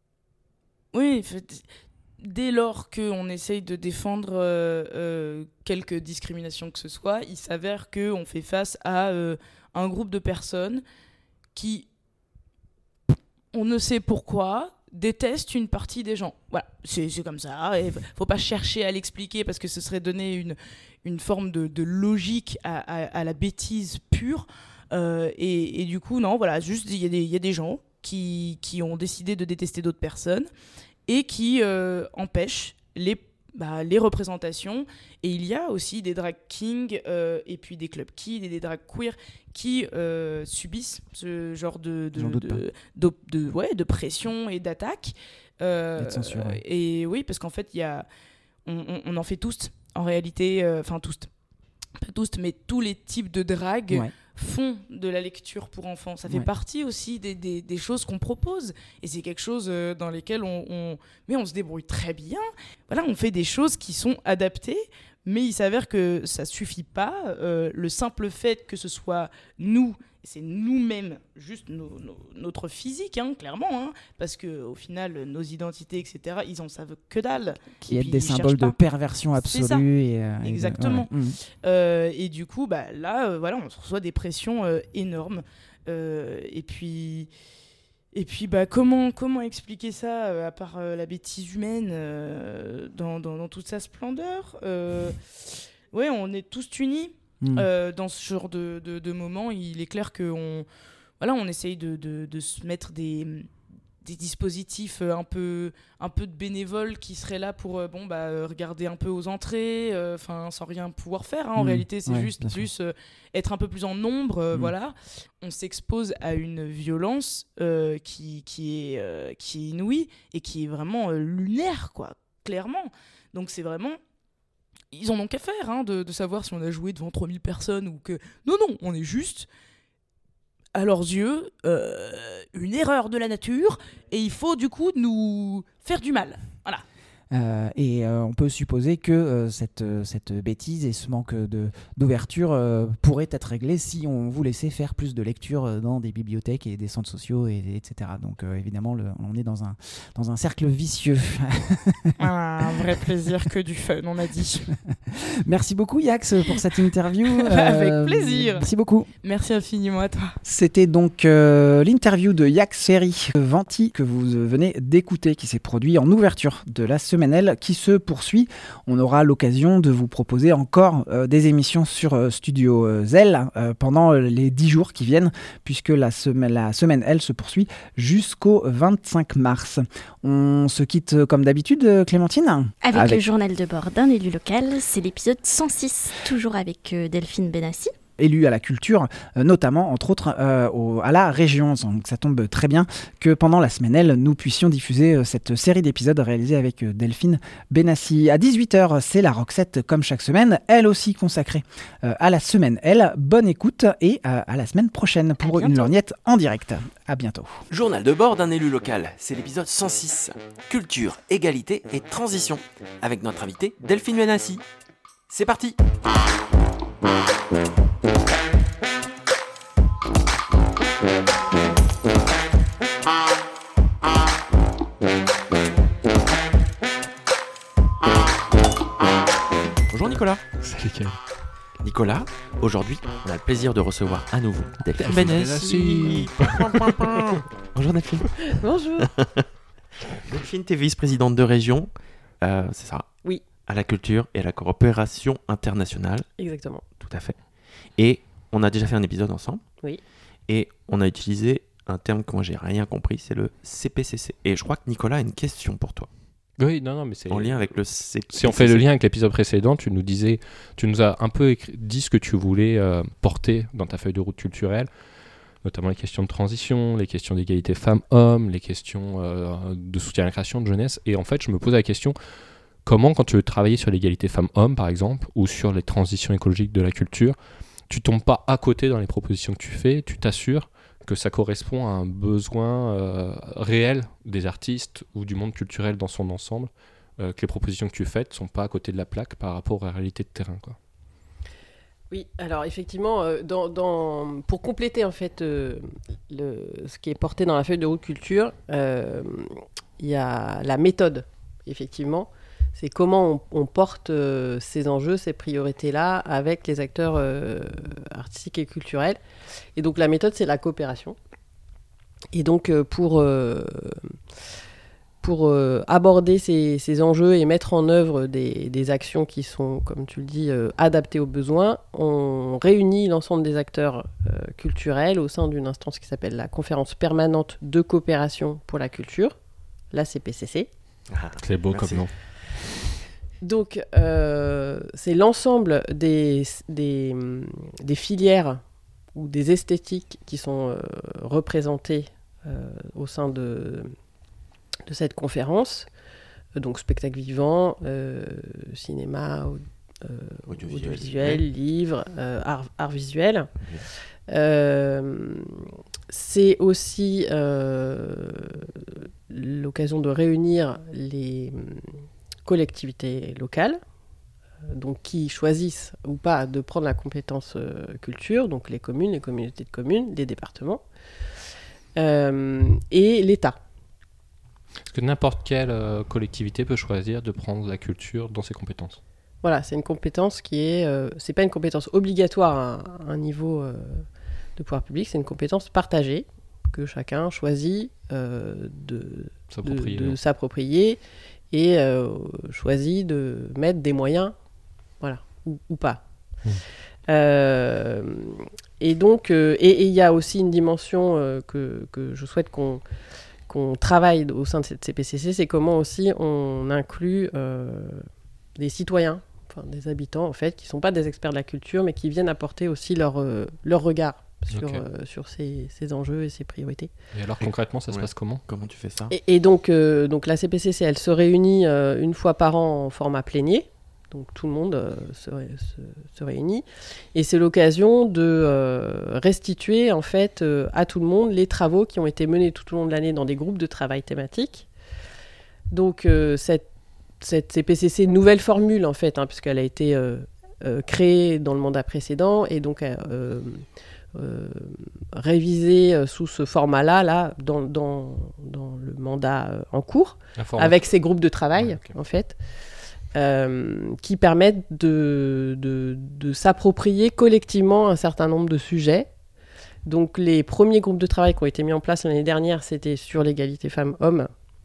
oui, dès lors qu'on essaye de défendre euh, euh, quelque discrimination que ce soit, il s'avère qu'on fait face à euh, un groupe de personnes qui, on ne sait pourquoi, détestent une partie des gens. Voilà, c'est, c'est comme ça. Il ne faut pas chercher à l'expliquer parce que ce serait donner une, une forme de, de logique à, à, à la bêtise pure. Euh, et, et du coup, non, voilà, juste il y, y a des gens qui, qui ont décidé de détester d'autres personnes et qui euh, empêchent les, bah, les représentations. Et il y a aussi des drag kings euh, et puis des club kids et des drag queer qui euh, subissent ce genre de, de, de, de, de, de, ouais, de pression et d'attaque. Euh, et oui, parce qu'en fait, y a, on, on, on en fait tous, en réalité, enfin euh, tous. tous, mais tous les types de drague Ouais. font de la lecture pour enfants. Ça fait Ouais. partie aussi des, des, des choses qu'on propose. Et c'est quelque chose euh, dans lesquelles on, on, mais on se débrouille très bien. Voilà, on fait des choses qui sont adaptées, mais il s'avère que ça suffit pas. Euh, le simple fait que ce soit nous, c'est nous-mêmes, juste nos- nos- notre physique, hein, clairement, hein, parce qu'au final, nos identités, et cetera, ils en savent que dalle. Qui Et est puis, des ils symboles cherchent de pas. perversion C'est ça. absolue. Et, euh, et de- Exactement. ouais, ouais. Mm. Euh, et du coup, bah, là, euh, voilà, on reçoit des pressions euh, énormes. Euh, et puis, et puis bah, comment, comment expliquer ça, euh, à part euh, la bêtise humaine, euh, dans, dans, dans toute sa splendeur euh, Ouais, on est tous unis Mm. euh, dans ce genre de, de, de moments. Il est clair qu'on voilà, on essaye de, de, de se mettre des, des dispositifs euh, un peu, un peu de bénévoles qui seraient là pour euh, bon, bah, euh, regarder un peu aux entrées, euh, sans rien pouvoir faire. Hein. En Mm. réalité, c'est Ouais, juste bien sûr. plus euh, être un peu plus en nombre. euh, Mm. Voilà. On s'expose à une violence euh, qui, qui, est, euh, qui est inouïe et qui est vraiment euh, lunaire, quoi, clairement. Donc c'est vraiment... Ils en ont qu'à faire, hein, de, de savoir si on a joué devant trois mille personnes ou que... Non, non, on est juste, à leurs yeux, euh, une erreur de la nature et il faut du coup nous faire du mal. Voilà. Euh, et euh, on peut supposer que euh, cette, euh, cette bêtise et ce manque de, d'ouverture euh, pourraient être réglés si on vous laissait faire plus de lecture euh, dans des bibliothèques et des centres sociaux, et, etc. Donc euh, évidemment, le, on est dans un, dans un cercle vicieux. Ah, un vrai plaisir que du fun, on a dit. Merci beaucoup Yax pour cette interview. Avec plaisir. Merci beaucoup. Merci infiniment à toi. C'était donc euh, l'interview de Yax Ferry Venti que vous euh, venez d'écouter, qui s'est produit en ouverture de la semaine L, qui se poursuit. On aura l'occasion de vous proposer encore euh, des émissions sur euh, Studio euh, Zell euh, pendant les dix jours qui viennent, puisque la semaine, la semaine L se poursuit jusqu'au vingt-cinq mars. On se quitte euh, comme d'habitude, euh, Clémentine, Avec, Avec- le journal de bord d'un élu local, c'est l'épisode cent six, toujours avec euh, Delphine Benassi. élu à la culture, euh, notamment entre autres euh, au- à la région. Donc ça tombe très bien que pendant la semaine L, nous puissions diffuser euh, cette série d'épisodes réalisée avec euh, Delphine Benassi. À dix-huit heures, c'est la Roxette comme chaque semaine, elle aussi consacrée euh, à la semaine L. Bonne écoute et euh, à la semaine prochaine pour une bientôt. lorgnette en direct. À bientôt. Journal de bord d'un élu local, c'est l'épisode cent six. Culture, égalité et transition. Avec notre invité Delphine Benassi. C'est parti! Bonjour Nicolas. Salut Ken. Nicolas, aujourd'hui, on a le plaisir de recevoir à nouveau Delphine Delphine Benassi. Bonjour Delphine. Bonjour. Delphine, t'es vice-présidente de région, euh, c'est ça? Oui. À la culture et à la coopération internationale, Exactement. tout à fait. Et on a déjà fait un épisode ensemble. Oui. Et on a utilisé un terme que moi j'ai rien compris, c'est le C P C C. Et je crois que Nicolas a une question pour toi, Oui, non, non, mais c'est. en lien avec le C P C C. Si on fait le lien avec l'épisode précédent, tu nous disais, tu nous as un peu écrit- dit ce que tu voulais euh, porter dans ta feuille de route culturelle, notamment les questions de transition, les questions d'égalité femmes-hommes, les questions euh, de soutien à la création de jeunesse. Et en fait, je me pose la question, comment, quand tu veux travailler sur l'égalité femmes-hommes, par exemple, ou sur les transitions écologiques de la culture, tu tombes pas à côté dans les propositions que tu fais, tu t'assures que ça correspond à un besoin euh, réel des artistes ou du monde culturel dans son ensemble, euh, que les propositions que tu fais ne sont pas à côté de la plaque par rapport à la réalité de terrain, quoi. Oui, alors effectivement, euh, dans, dans- pour compléter en fait euh, le, ce qui est porté dans la feuille de route culture, euh, il y a la méthode, effectivement. C'est comment on, on porte euh, ces enjeux, ces priorités-là avec les acteurs euh, artistiques et culturels. Et donc la méthode, c'est la coopération. Et donc euh, pour, euh, pour euh, aborder ces, ces enjeux et mettre en œuvre des, des actions qui sont, comme tu le dis, euh, adaptées aux besoins, on réunit l'ensemble des acteurs euh, culturels au sein d'une instance qui s'appelle la Conférence permanente de coopération pour la culture, la C P C C. Ah, C'est beau merci. comme nom. Donc, euh, c'est l'ensemble des, des, des filières ou des esthétiques qui sont euh, représentées euh, au sein de, de cette conférence. Donc, spectacle vivant, euh, cinéma, au- euh, Audiovisuel, audiovisuel, ouais. livres, euh, art, art visuel. Ok. Euh, c'est aussi euh, l'occasion de réunir les collectivités locales, euh, donc qui choisissent ou pas de prendre la compétence euh, culture, donc les communes, les communautés de communes, les départements, euh, et l'État. Est-ce que n'importe quelle euh, collectivité peut choisir de prendre la culture dans ses compétences? Voilà, c'est une compétence qui est, euh, c'est pas une compétence obligatoire à, à un niveau euh, de pouvoir public, c'est une compétence partagée que chacun choisit euh, de, S'approprier, de, de non. s'approprier et euh, choisit de mettre des moyens, voilà, ou, ou pas. Mmh. Euh, et donc, euh, et il y a aussi une dimension euh, que, que je souhaite qu'on qu'on travaille au sein de cette C P C C, c'est comment aussi on inclut euh, des citoyens, enfin des habitants en fait, qui ne sont pas des experts de la culture, mais qui viennent apporter aussi leur, euh, leur regard sur, Ok. euh, sur ces, ces enjeux et ces priorités. Et alors concrètement, ça se Ouais. passe comment? Comment tu fais ça? Et, et donc, euh, donc la C P C C, elle se réunit euh, une fois par an en format plénier. Donc tout le monde euh, se, ré- se, se réunit. Et c'est l'occasion de euh, restituer en fait euh, à tout le monde les travaux qui ont été menés tout au long de l'année dans des groupes de travail thématiques. Donc euh, cette, cette C P C C, nouvelle formule en fait, hein, puisqu'elle a été euh, euh, créée dans le mandat précédent et donc euh, euh, révisée euh, sous ce format-là là, dans, dans, dans le mandat euh, en cours, Un format. avec ces groupes de travail Ouais, ok. en fait. Euh, qui permettent de, de, de s'approprier collectivement un certain nombre de sujets. Donc les premiers groupes de travail qui ont été mis en place l'année dernière, c'était sur l'égalité femmes-hommes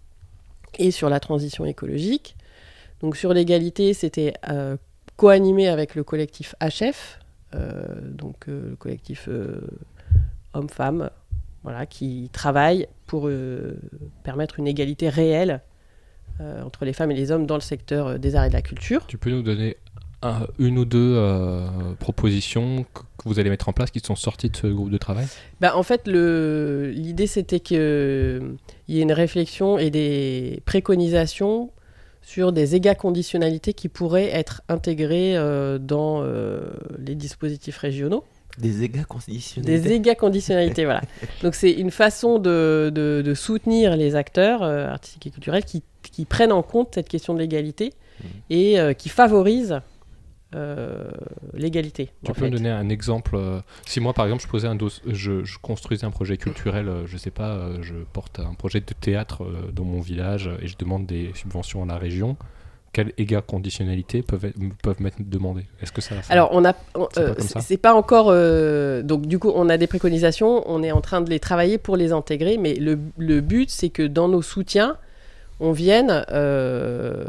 et sur la transition écologique. Donc sur l'égalité, c'était euh, co-animé avec le collectif H F, euh, donc euh, le collectif euh, hommes-femmes, voilà, qui travaille pour euh, permettre une égalité réelle Euh, entre les femmes et les hommes dans le secteur euh, des arts et de la culture. Tu peux nous donner un- une ou deux euh, propositions que, que vous allez mettre en place qui sont sorties de ce groupe de travail? Bah, en fait, le... l'idée, c'était qu'il y ait une réflexion et des préconisations sur des éga-conditionnalités qui pourraient être intégrées euh, dans euh, les dispositifs régionaux. Des égas conditionnés. Des éga-conditionnalités, voilà. Donc c'est une façon de, de, de soutenir les acteurs euh, artistiques et culturels qui, qui prennent en compte cette question de l'égalité Mmh. et euh, qui favorisent euh, l'égalité. Tu en peux fait. me donner un exemple euh, Si moi, par exemple, je, posais un dos- je, je construisais un projet culturel, euh, je sais pas, euh, je porte un projet de théâtre euh, dans mon village euh, et je demande des subventions à la région, quelles égales conditionnalités peuvent, être- peuvent m'être demandées? Est-ce que ça... ça- Alors, on a, on- C'est pas euh, comme ça c'est c'est pas encore. euh, donc, du coup, on a des préconisations, on est en train de les travailler pour les intégrer, mais le, le but, c'est que dans nos soutiens, on vienne. Euh,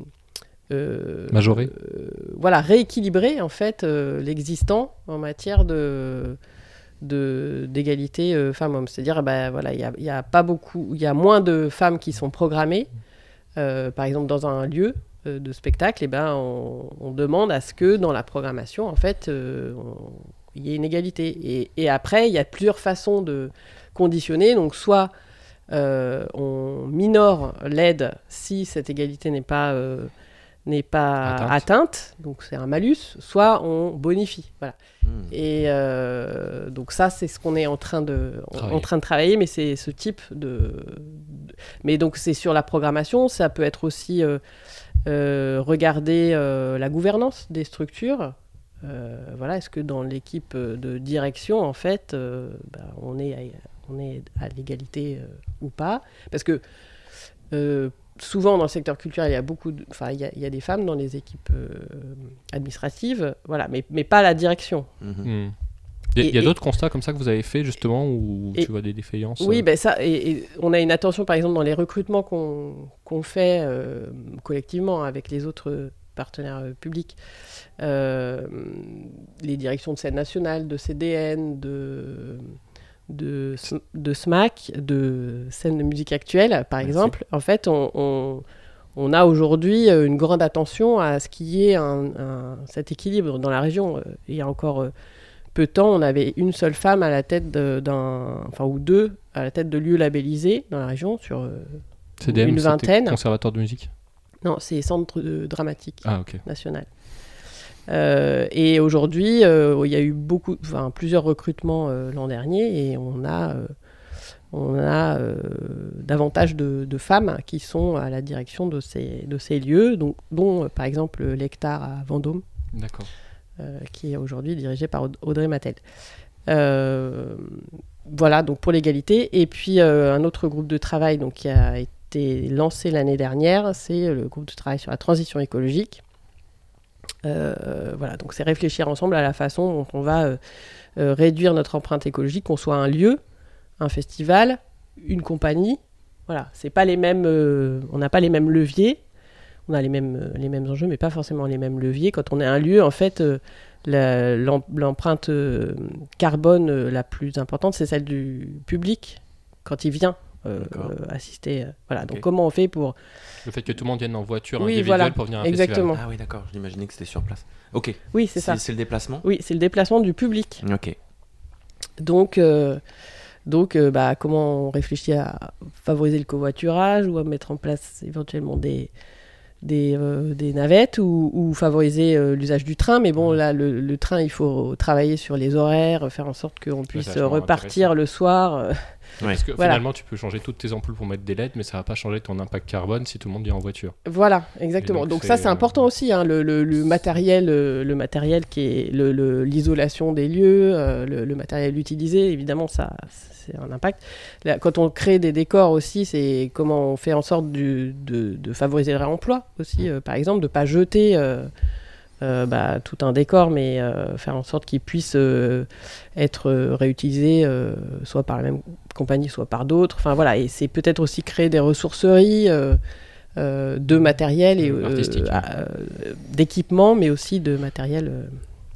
euh, Majorer euh, Voilà, rééquilibrer en fait euh, l'existant en matière de. de- d'égalité euh, femmes-hommes. C'est-à-dire, bah, voilà, il y a, il y a pas beaucoup, il y a moins de femmes qui sont programmées, euh, par exemple dans un lieu euh, de spectacle, et ben on, on demande à ce que dans la programmation, en fait, euh, on- il y ait une égalité. Et, et après, il y a plusieurs façons de conditionner. Donc, soit euh, on minore l'aide si cette égalité n'est pas euh, n'est pas Atteinte. atteinte, donc c'est un malus, soit on bonifie. Voilà. Mmh. Et euh, donc ça, c'est ce qu'on est en train de, en, Travailler. en train de travailler, mais c'est ce type de... de- Mais donc c'est sur la programmation, ça peut être aussi euh, euh, regarder euh, la gouvernance des structures. Euh, voilà, est-ce que dans l'équipe de direction, en fait, euh, bah, on est à, on est à l'égalité euh, ou pas? Parce que euh, souvent dans le secteur culturel, il y a beaucoup, de- enfin, il y a, il y a des femmes dans les équipes euh, administratives, voilà, mais, mais pas à la direction. Mhm. Hmm. Il y a, Et- il y a et- d'autres constats comme ça que vous avez fait justement où Et- tu vois des défaillances? Oui, euh, ben ça, et, et on a une attention, par exemple, dans les recrutements qu'on qu'on fait euh, collectivement avec les autres partenaires euh, publics, euh, les directions de scène nationale, de C D N, de, de, S- de S M A C, de scène de musique actuelle, par Merci. exemple. En fait, on, on, on a aujourd'hui euh, une grande attention à ce qu'il y ait un, un- cet équilibre dans la région. Euh, Il y a encore euh, peu de temps, on avait une seule femme à la tête de- d'un, enfin ou deux à la tête de lieux labellisés dans la région sur euh, C D M, une c'était vingtaine. Conservatoire de musique. Non, c'est Centre de- dramatique Ah ok. national. Euh, et aujourd'hui, euh, il y a eu beaucoup, enfin, plusieurs recrutements euh, l'an dernier et on a, euh, on a euh, davantage de, de femmes qui sont à la direction de ces, de ces lieux, donc, dont euh, par exemple l'Hectare à Vendôme, D'accord. euh, qui est aujourd'hui dirigé par Aud- Audrey Matel. Euh, voilà, donc pour l'égalité. Et puis euh, un autre groupe de travail donc, qui a été lancé l'année dernière, c'est le groupe de travail sur la transition écologique. Euh, voilà, donc c'est réfléchir ensemble à la façon dont on va euh, euh, réduire notre empreinte écologique, qu'on soit un lieu, un festival, une compagnie. Voilà, c'est pas les mêmes, euh, on n'a pas les mêmes leviers, on a les mêmes, euh, les mêmes enjeux, mais pas forcément les mêmes leviers. Quand on est un lieu, en fait, euh, la, l'em- l'empreinte euh, carbone euh, la plus importante, c'est celle du public quand il vient euh, D'accord. euh, assister. euh, voilà, Ok. donc comment on fait pour... Le fait que tout le monde vienne en voiture Oui, individuelle voilà, pour venir à un exactement. Ah oui, d'accord, j'imaginais que c'était sur place. Ok, Oui, c'est ça. c'est le déplacement. Oui, c'est le déplacement du public. Ok. Donc, euh, donc euh, bah, comment on réfléchit à favoriser le covoiturage ou à mettre en place éventuellement des, des, euh, des navettes ou, ou favoriser euh, l'usage du train. Mais bon, là, le, le train, il faut travailler sur les horaires, faire en sorte qu'on puisse c'est vachement repartir le soir. euh. Ouais. Parce que Voilà. finalement, tu peux changer toutes tes ampoules pour mettre des L E D, mais ça va pas changer ton impact carbone si tout le monde vient en voiture. Voilà, exactement. Et Donc, donc, ça, c'est, c'est important euh, aussi, hein, le, le, le matériel, euh, le matériel qui est le, le- l'isolation des lieux, euh, le, le matériel utilisé, évidemment, ça, c'est un impact. Là, quand on crée des décors aussi, c'est comment on fait en sorte du- de, de favoriser le réemploi aussi, euh, par exemple, de ne pas jeter euh, euh, bah, tout un décor, mais euh, faire en sorte qu'il puisse euh, être euh, réutilisé, euh, soit par la même compagnie, soit par d'autres. Enfin voilà, et c'est peut-être aussi créer des ressourceries euh, euh, de matériel et Euh, euh, artistique, à- euh, d'équipement, mais aussi de matériel. euh.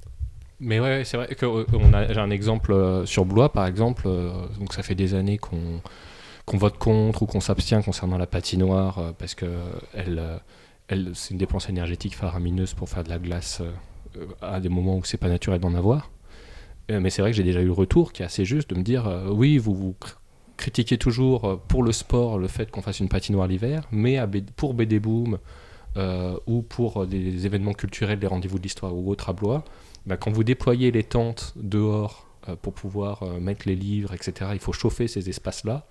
Mais ouais, c'est vrai que euh, on a, j'ai un exemple euh, sur Blois, par exemple. euh, donc ça fait des années qu'on, qu'on vote contre ou qu'on s'abstient concernant la patinoire euh, parce que elle, euh, elle, c'est une dépense énergétique faramineuse pour faire de la glace euh, à des moments où c'est pas naturel d'en avoir. Euh, mais c'est vrai que j'ai déjà eu le retour qui est assez juste de me dire euh, oui, vous vous cr- critiquez toujours euh, pour le sport le fait qu'on fasse une patinoire l'hiver, mais à B- pour B D Boom euh, ou pour euh, des événements culturels, des rendez-vous de l'histoire ou autres à Blois, bah, quand vous déployez les tentes dehors euh, pour pouvoir euh, mettre les livres, et cetera, il faut chauffer ces espaces-là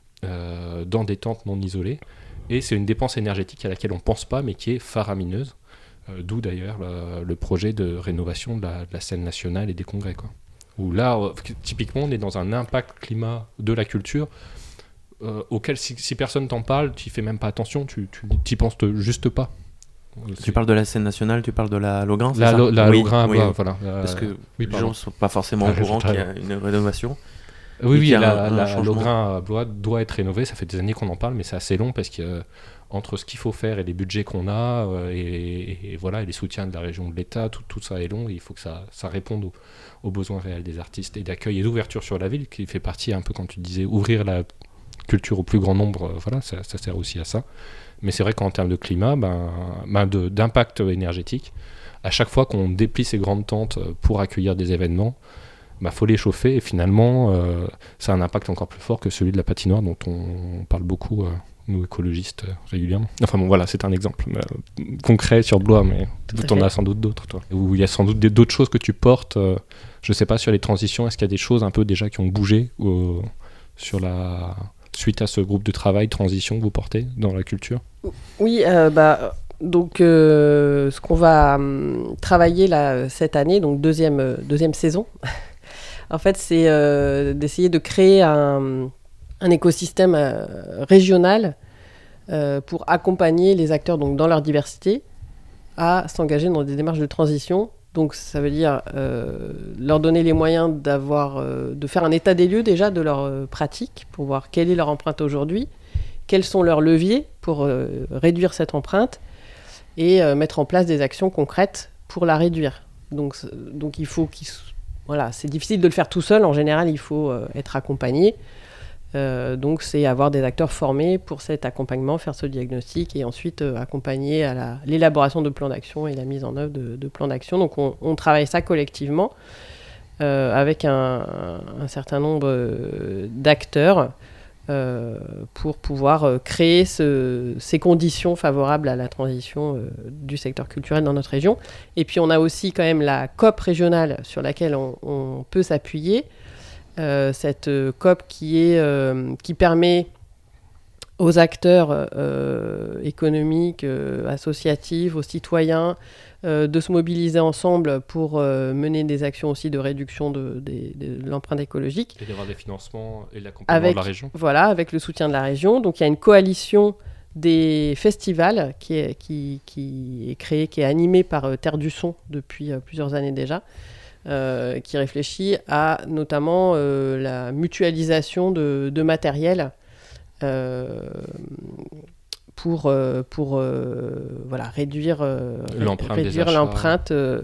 euh, dans des tentes non isolées. Et c'est une dépense énergétique à laquelle on ne pense pas, mais qui est faramineuse. Euh, d'où d'ailleurs le, le projet de rénovation de la, de la scène nationale et des congrès, quoi. Où là, euh, typiquement, on est dans un impact climat de la culture euh, auquel, si, si personne t'en parle, tu fais même pas attention, tu n'y penses te- juste pas. Tu parles de la scène nationale, tu parles de la Logrin, c'est La, ça lo- la Oui, Logrin à oui, Blois, oui. voilà. Euh, Parce que oui, les pardon. gens ne sont pas forcément Ah, au courant je qu'il y a une rénovation. Oui, Et oui, qu'il y a la, un- un la changement. Logrin à Blois doit être rénovée. Ça fait des années qu'on en parle, mais c'est assez long parce que euh, entre ce qu'il faut faire et les budgets qu'on a, euh, et, et- et voilà, et les soutiens de la région, de l'État, tout, tout ça est long. Et il faut que ça, ça réponde aux, aux besoins réels des artistes et d'accueil et d'ouverture sur la ville, qui fait partie un peu, quand tu disais, ouvrir la culture au plus grand nombre. euh, voilà, ça, ça sert aussi à ça. Mais c'est vrai qu'en termes de climat, ben, ben de, d'impact énergétique, à chaque fois qu'on déplie ces grandes tentes pour accueillir des événements, il bah, faut les chauffer et finalement euh, ça a un impact encore plus fort que celui de la patinoire dont on parle beaucoup, euh, nous écologistes, euh, régulièrement. Enfin bon voilà, c'est un exemple euh, concret sur Blois, mais tu en as sans doute d'autres, toi. Où il y a sans doute des, d'autres choses que tu portes, euh, je sais pas, sur les transitions, est-ce qu'il y a des choses un peu déjà qui ont bougé ou, euh, sur la... suite à ce groupe de travail, transition que vous portez dans la culture? Oui, euh, bah, donc euh, ce qu'on va hum, travailler là cette année, donc deuxième, euh, deuxième saison, en fait, c'est euh, d'essayer de créer un, un écosystème euh, régional euh, pour accompagner les acteurs donc, dans leur diversité à s'engager dans des démarches de transition. Donc ça veut dire euh, leur donner les moyens d'avoir, euh, de faire un état des lieux déjà de leur euh, pratique pour voir quelle est leur empreinte aujourd'hui, quels sont leurs leviers pour euh, réduire cette empreinte et euh, mettre en place des actions concrètes pour la réduire. Donc, donc il faut qu'ils... Voilà, c'est difficile de le faire tout seul. En général, il faut euh, être accompagné. Euh, donc, c'est avoir des acteurs formés pour cet accompagnement, faire ce diagnostic et ensuite euh, accompagner à la, l'élaboration de plans d'action et la mise en œuvre de, de plans d'action. Donc, on, on travaille ça collectivement euh, avec un, un certain nombre euh, d'acteurs euh, pour pouvoir euh, créer ce, ces conditions favorables à la transition euh, du secteur culturel dans notre région. Et puis on a aussi quand même la C O P régionale sur laquelle on, on peut s'appuyer. Euh, cette euh, C O P qui, est, euh, qui permet aux acteurs euh, économiques, euh, associatifs, aux citoyens, euh, de se mobiliser ensemble pour euh, mener des actions aussi de réduction de, de, de, de l'empreinte écologique. Et d'avoir des financements et l'accompagnement avec, de la région. Voilà, avec le soutien de la région. Donc il y a une coalition des festivals qui est, qui, qui est créée, qui est animée par euh, Terre du Son depuis euh, plusieurs années déjà, euh, qui réfléchit à notamment euh, la mutualisation de, de matériel Euh, pour, euh, pour euh, voilà, réduire, euh, l'empreinte, réduire l'empreinte euh,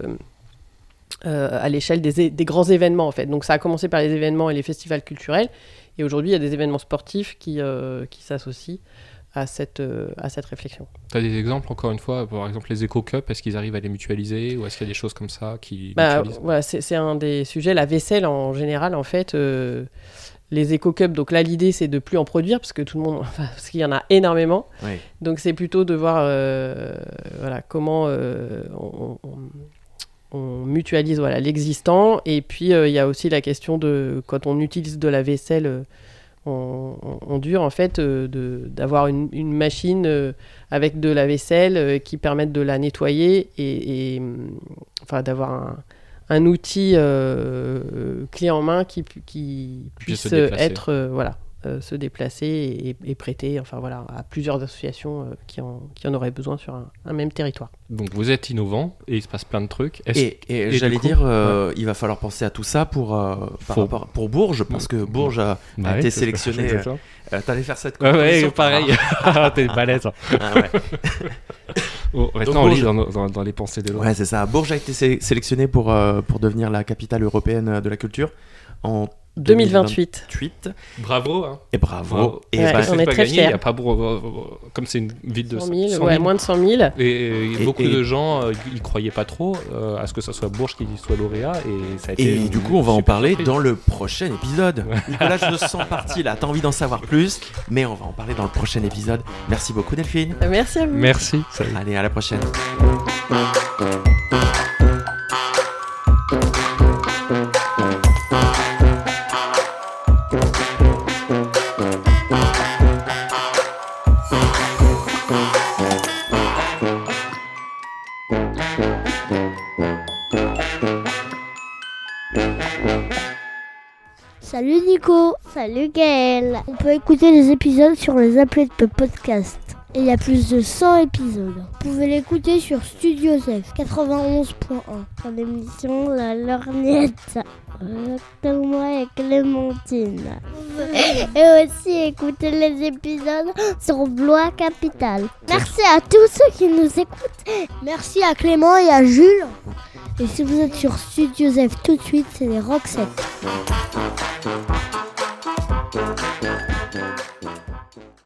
euh, à l'échelle des, des grands événements en fait. Donc ça a commencé par les événements et les festivals culturels et aujourd'hui il y a des événements sportifs qui, euh, qui s'associent à cette, euh, à cette réflexion. Tu as des exemples encore une fois, par exemple les éco-cups, est-ce qu'ils arrivent à les mutualiser ou est-ce qu'il y a des choses comme ça qui bah, mutualisent ? Voilà, c'est, c'est un des sujets, la vaisselle en général en fait. Euh, Les éco-cups, donc là l'idée c'est de plus en produire parce que tout le monde, enfin, parce qu'il y en a énormément. Oui. Donc c'est plutôt de voir euh, voilà, comment euh, on, on, on mutualise voilà, l'existant. Et puis euh, il y a aussi la question de quand on utilise de la vaisselle euh, en, en, en dur, en fait, euh, de, d'avoir une, une machine euh, avec de la vaisselle euh, qui permette de la nettoyer et, et enfin d'avoir un un outil euh, clé en main qui, qui puisse être euh, voilà euh, se déplacer et, et prêter enfin voilà à plusieurs associations euh, qui en qui en auraient besoin sur un, un même territoire. Donc vous êtes innovant et il se passe plein de trucs. Est-ce... Et, et, et j'allais coup, dire euh, ouais. il va falloir penser à tout ça pour euh, par Faut... rapport pour Bourges parce que Bourges a, bah a ouais, été sélectionné. Euh, euh, t'allais faire cette ah ouais pareil. T'es balèze. Ah ouais. Oh, maintenant, on lit dans, dans, dans les pensées de l'autre. Ouais, c'est ça. Bourges a été sé- sélectionné pour, euh, pour devenir la capitale européenne de la culture en deux mille vingt-huit. Bravo. Hein. Et bravo. bravo. Et ouais, bah, on est pas très gagné, fiers. Il y a pas beau, comme c'est une ville de cent mille, ouais, moins de cent mille. Et, et, et beaucoup et, de gens, euh, ils croyaient pas trop euh, à ce que ça soit Bourges qui soit lauréat. Et, ça a été et une, du coup, on va en parler surprise. dans le prochain épisode. Nicolas, je me sens parti là. T'as envie d'en savoir plus, mais on va en parler dans le prochain épisode. Merci beaucoup, Delphine. Merci à vous. Merci. Salut. Allez, à la prochaine. Salut Nico, salut Gaël. On peut écouter les épisodes sur les applis de podcast. Et il y a plus de cent épisodes. Vous pouvez l'écouter sur Studio Zef quatre-vingt-onze point un. Dans l'émission La Lorgnette. Avec moi et Clémentine. Et aussi écouter les épisodes sur Blois Capital. Merci à tous ceux qui nous écoutent. Merci à Clément et à Jules. Et si vous êtes sur Studio Zef tout de suite, c'est les Roxettes.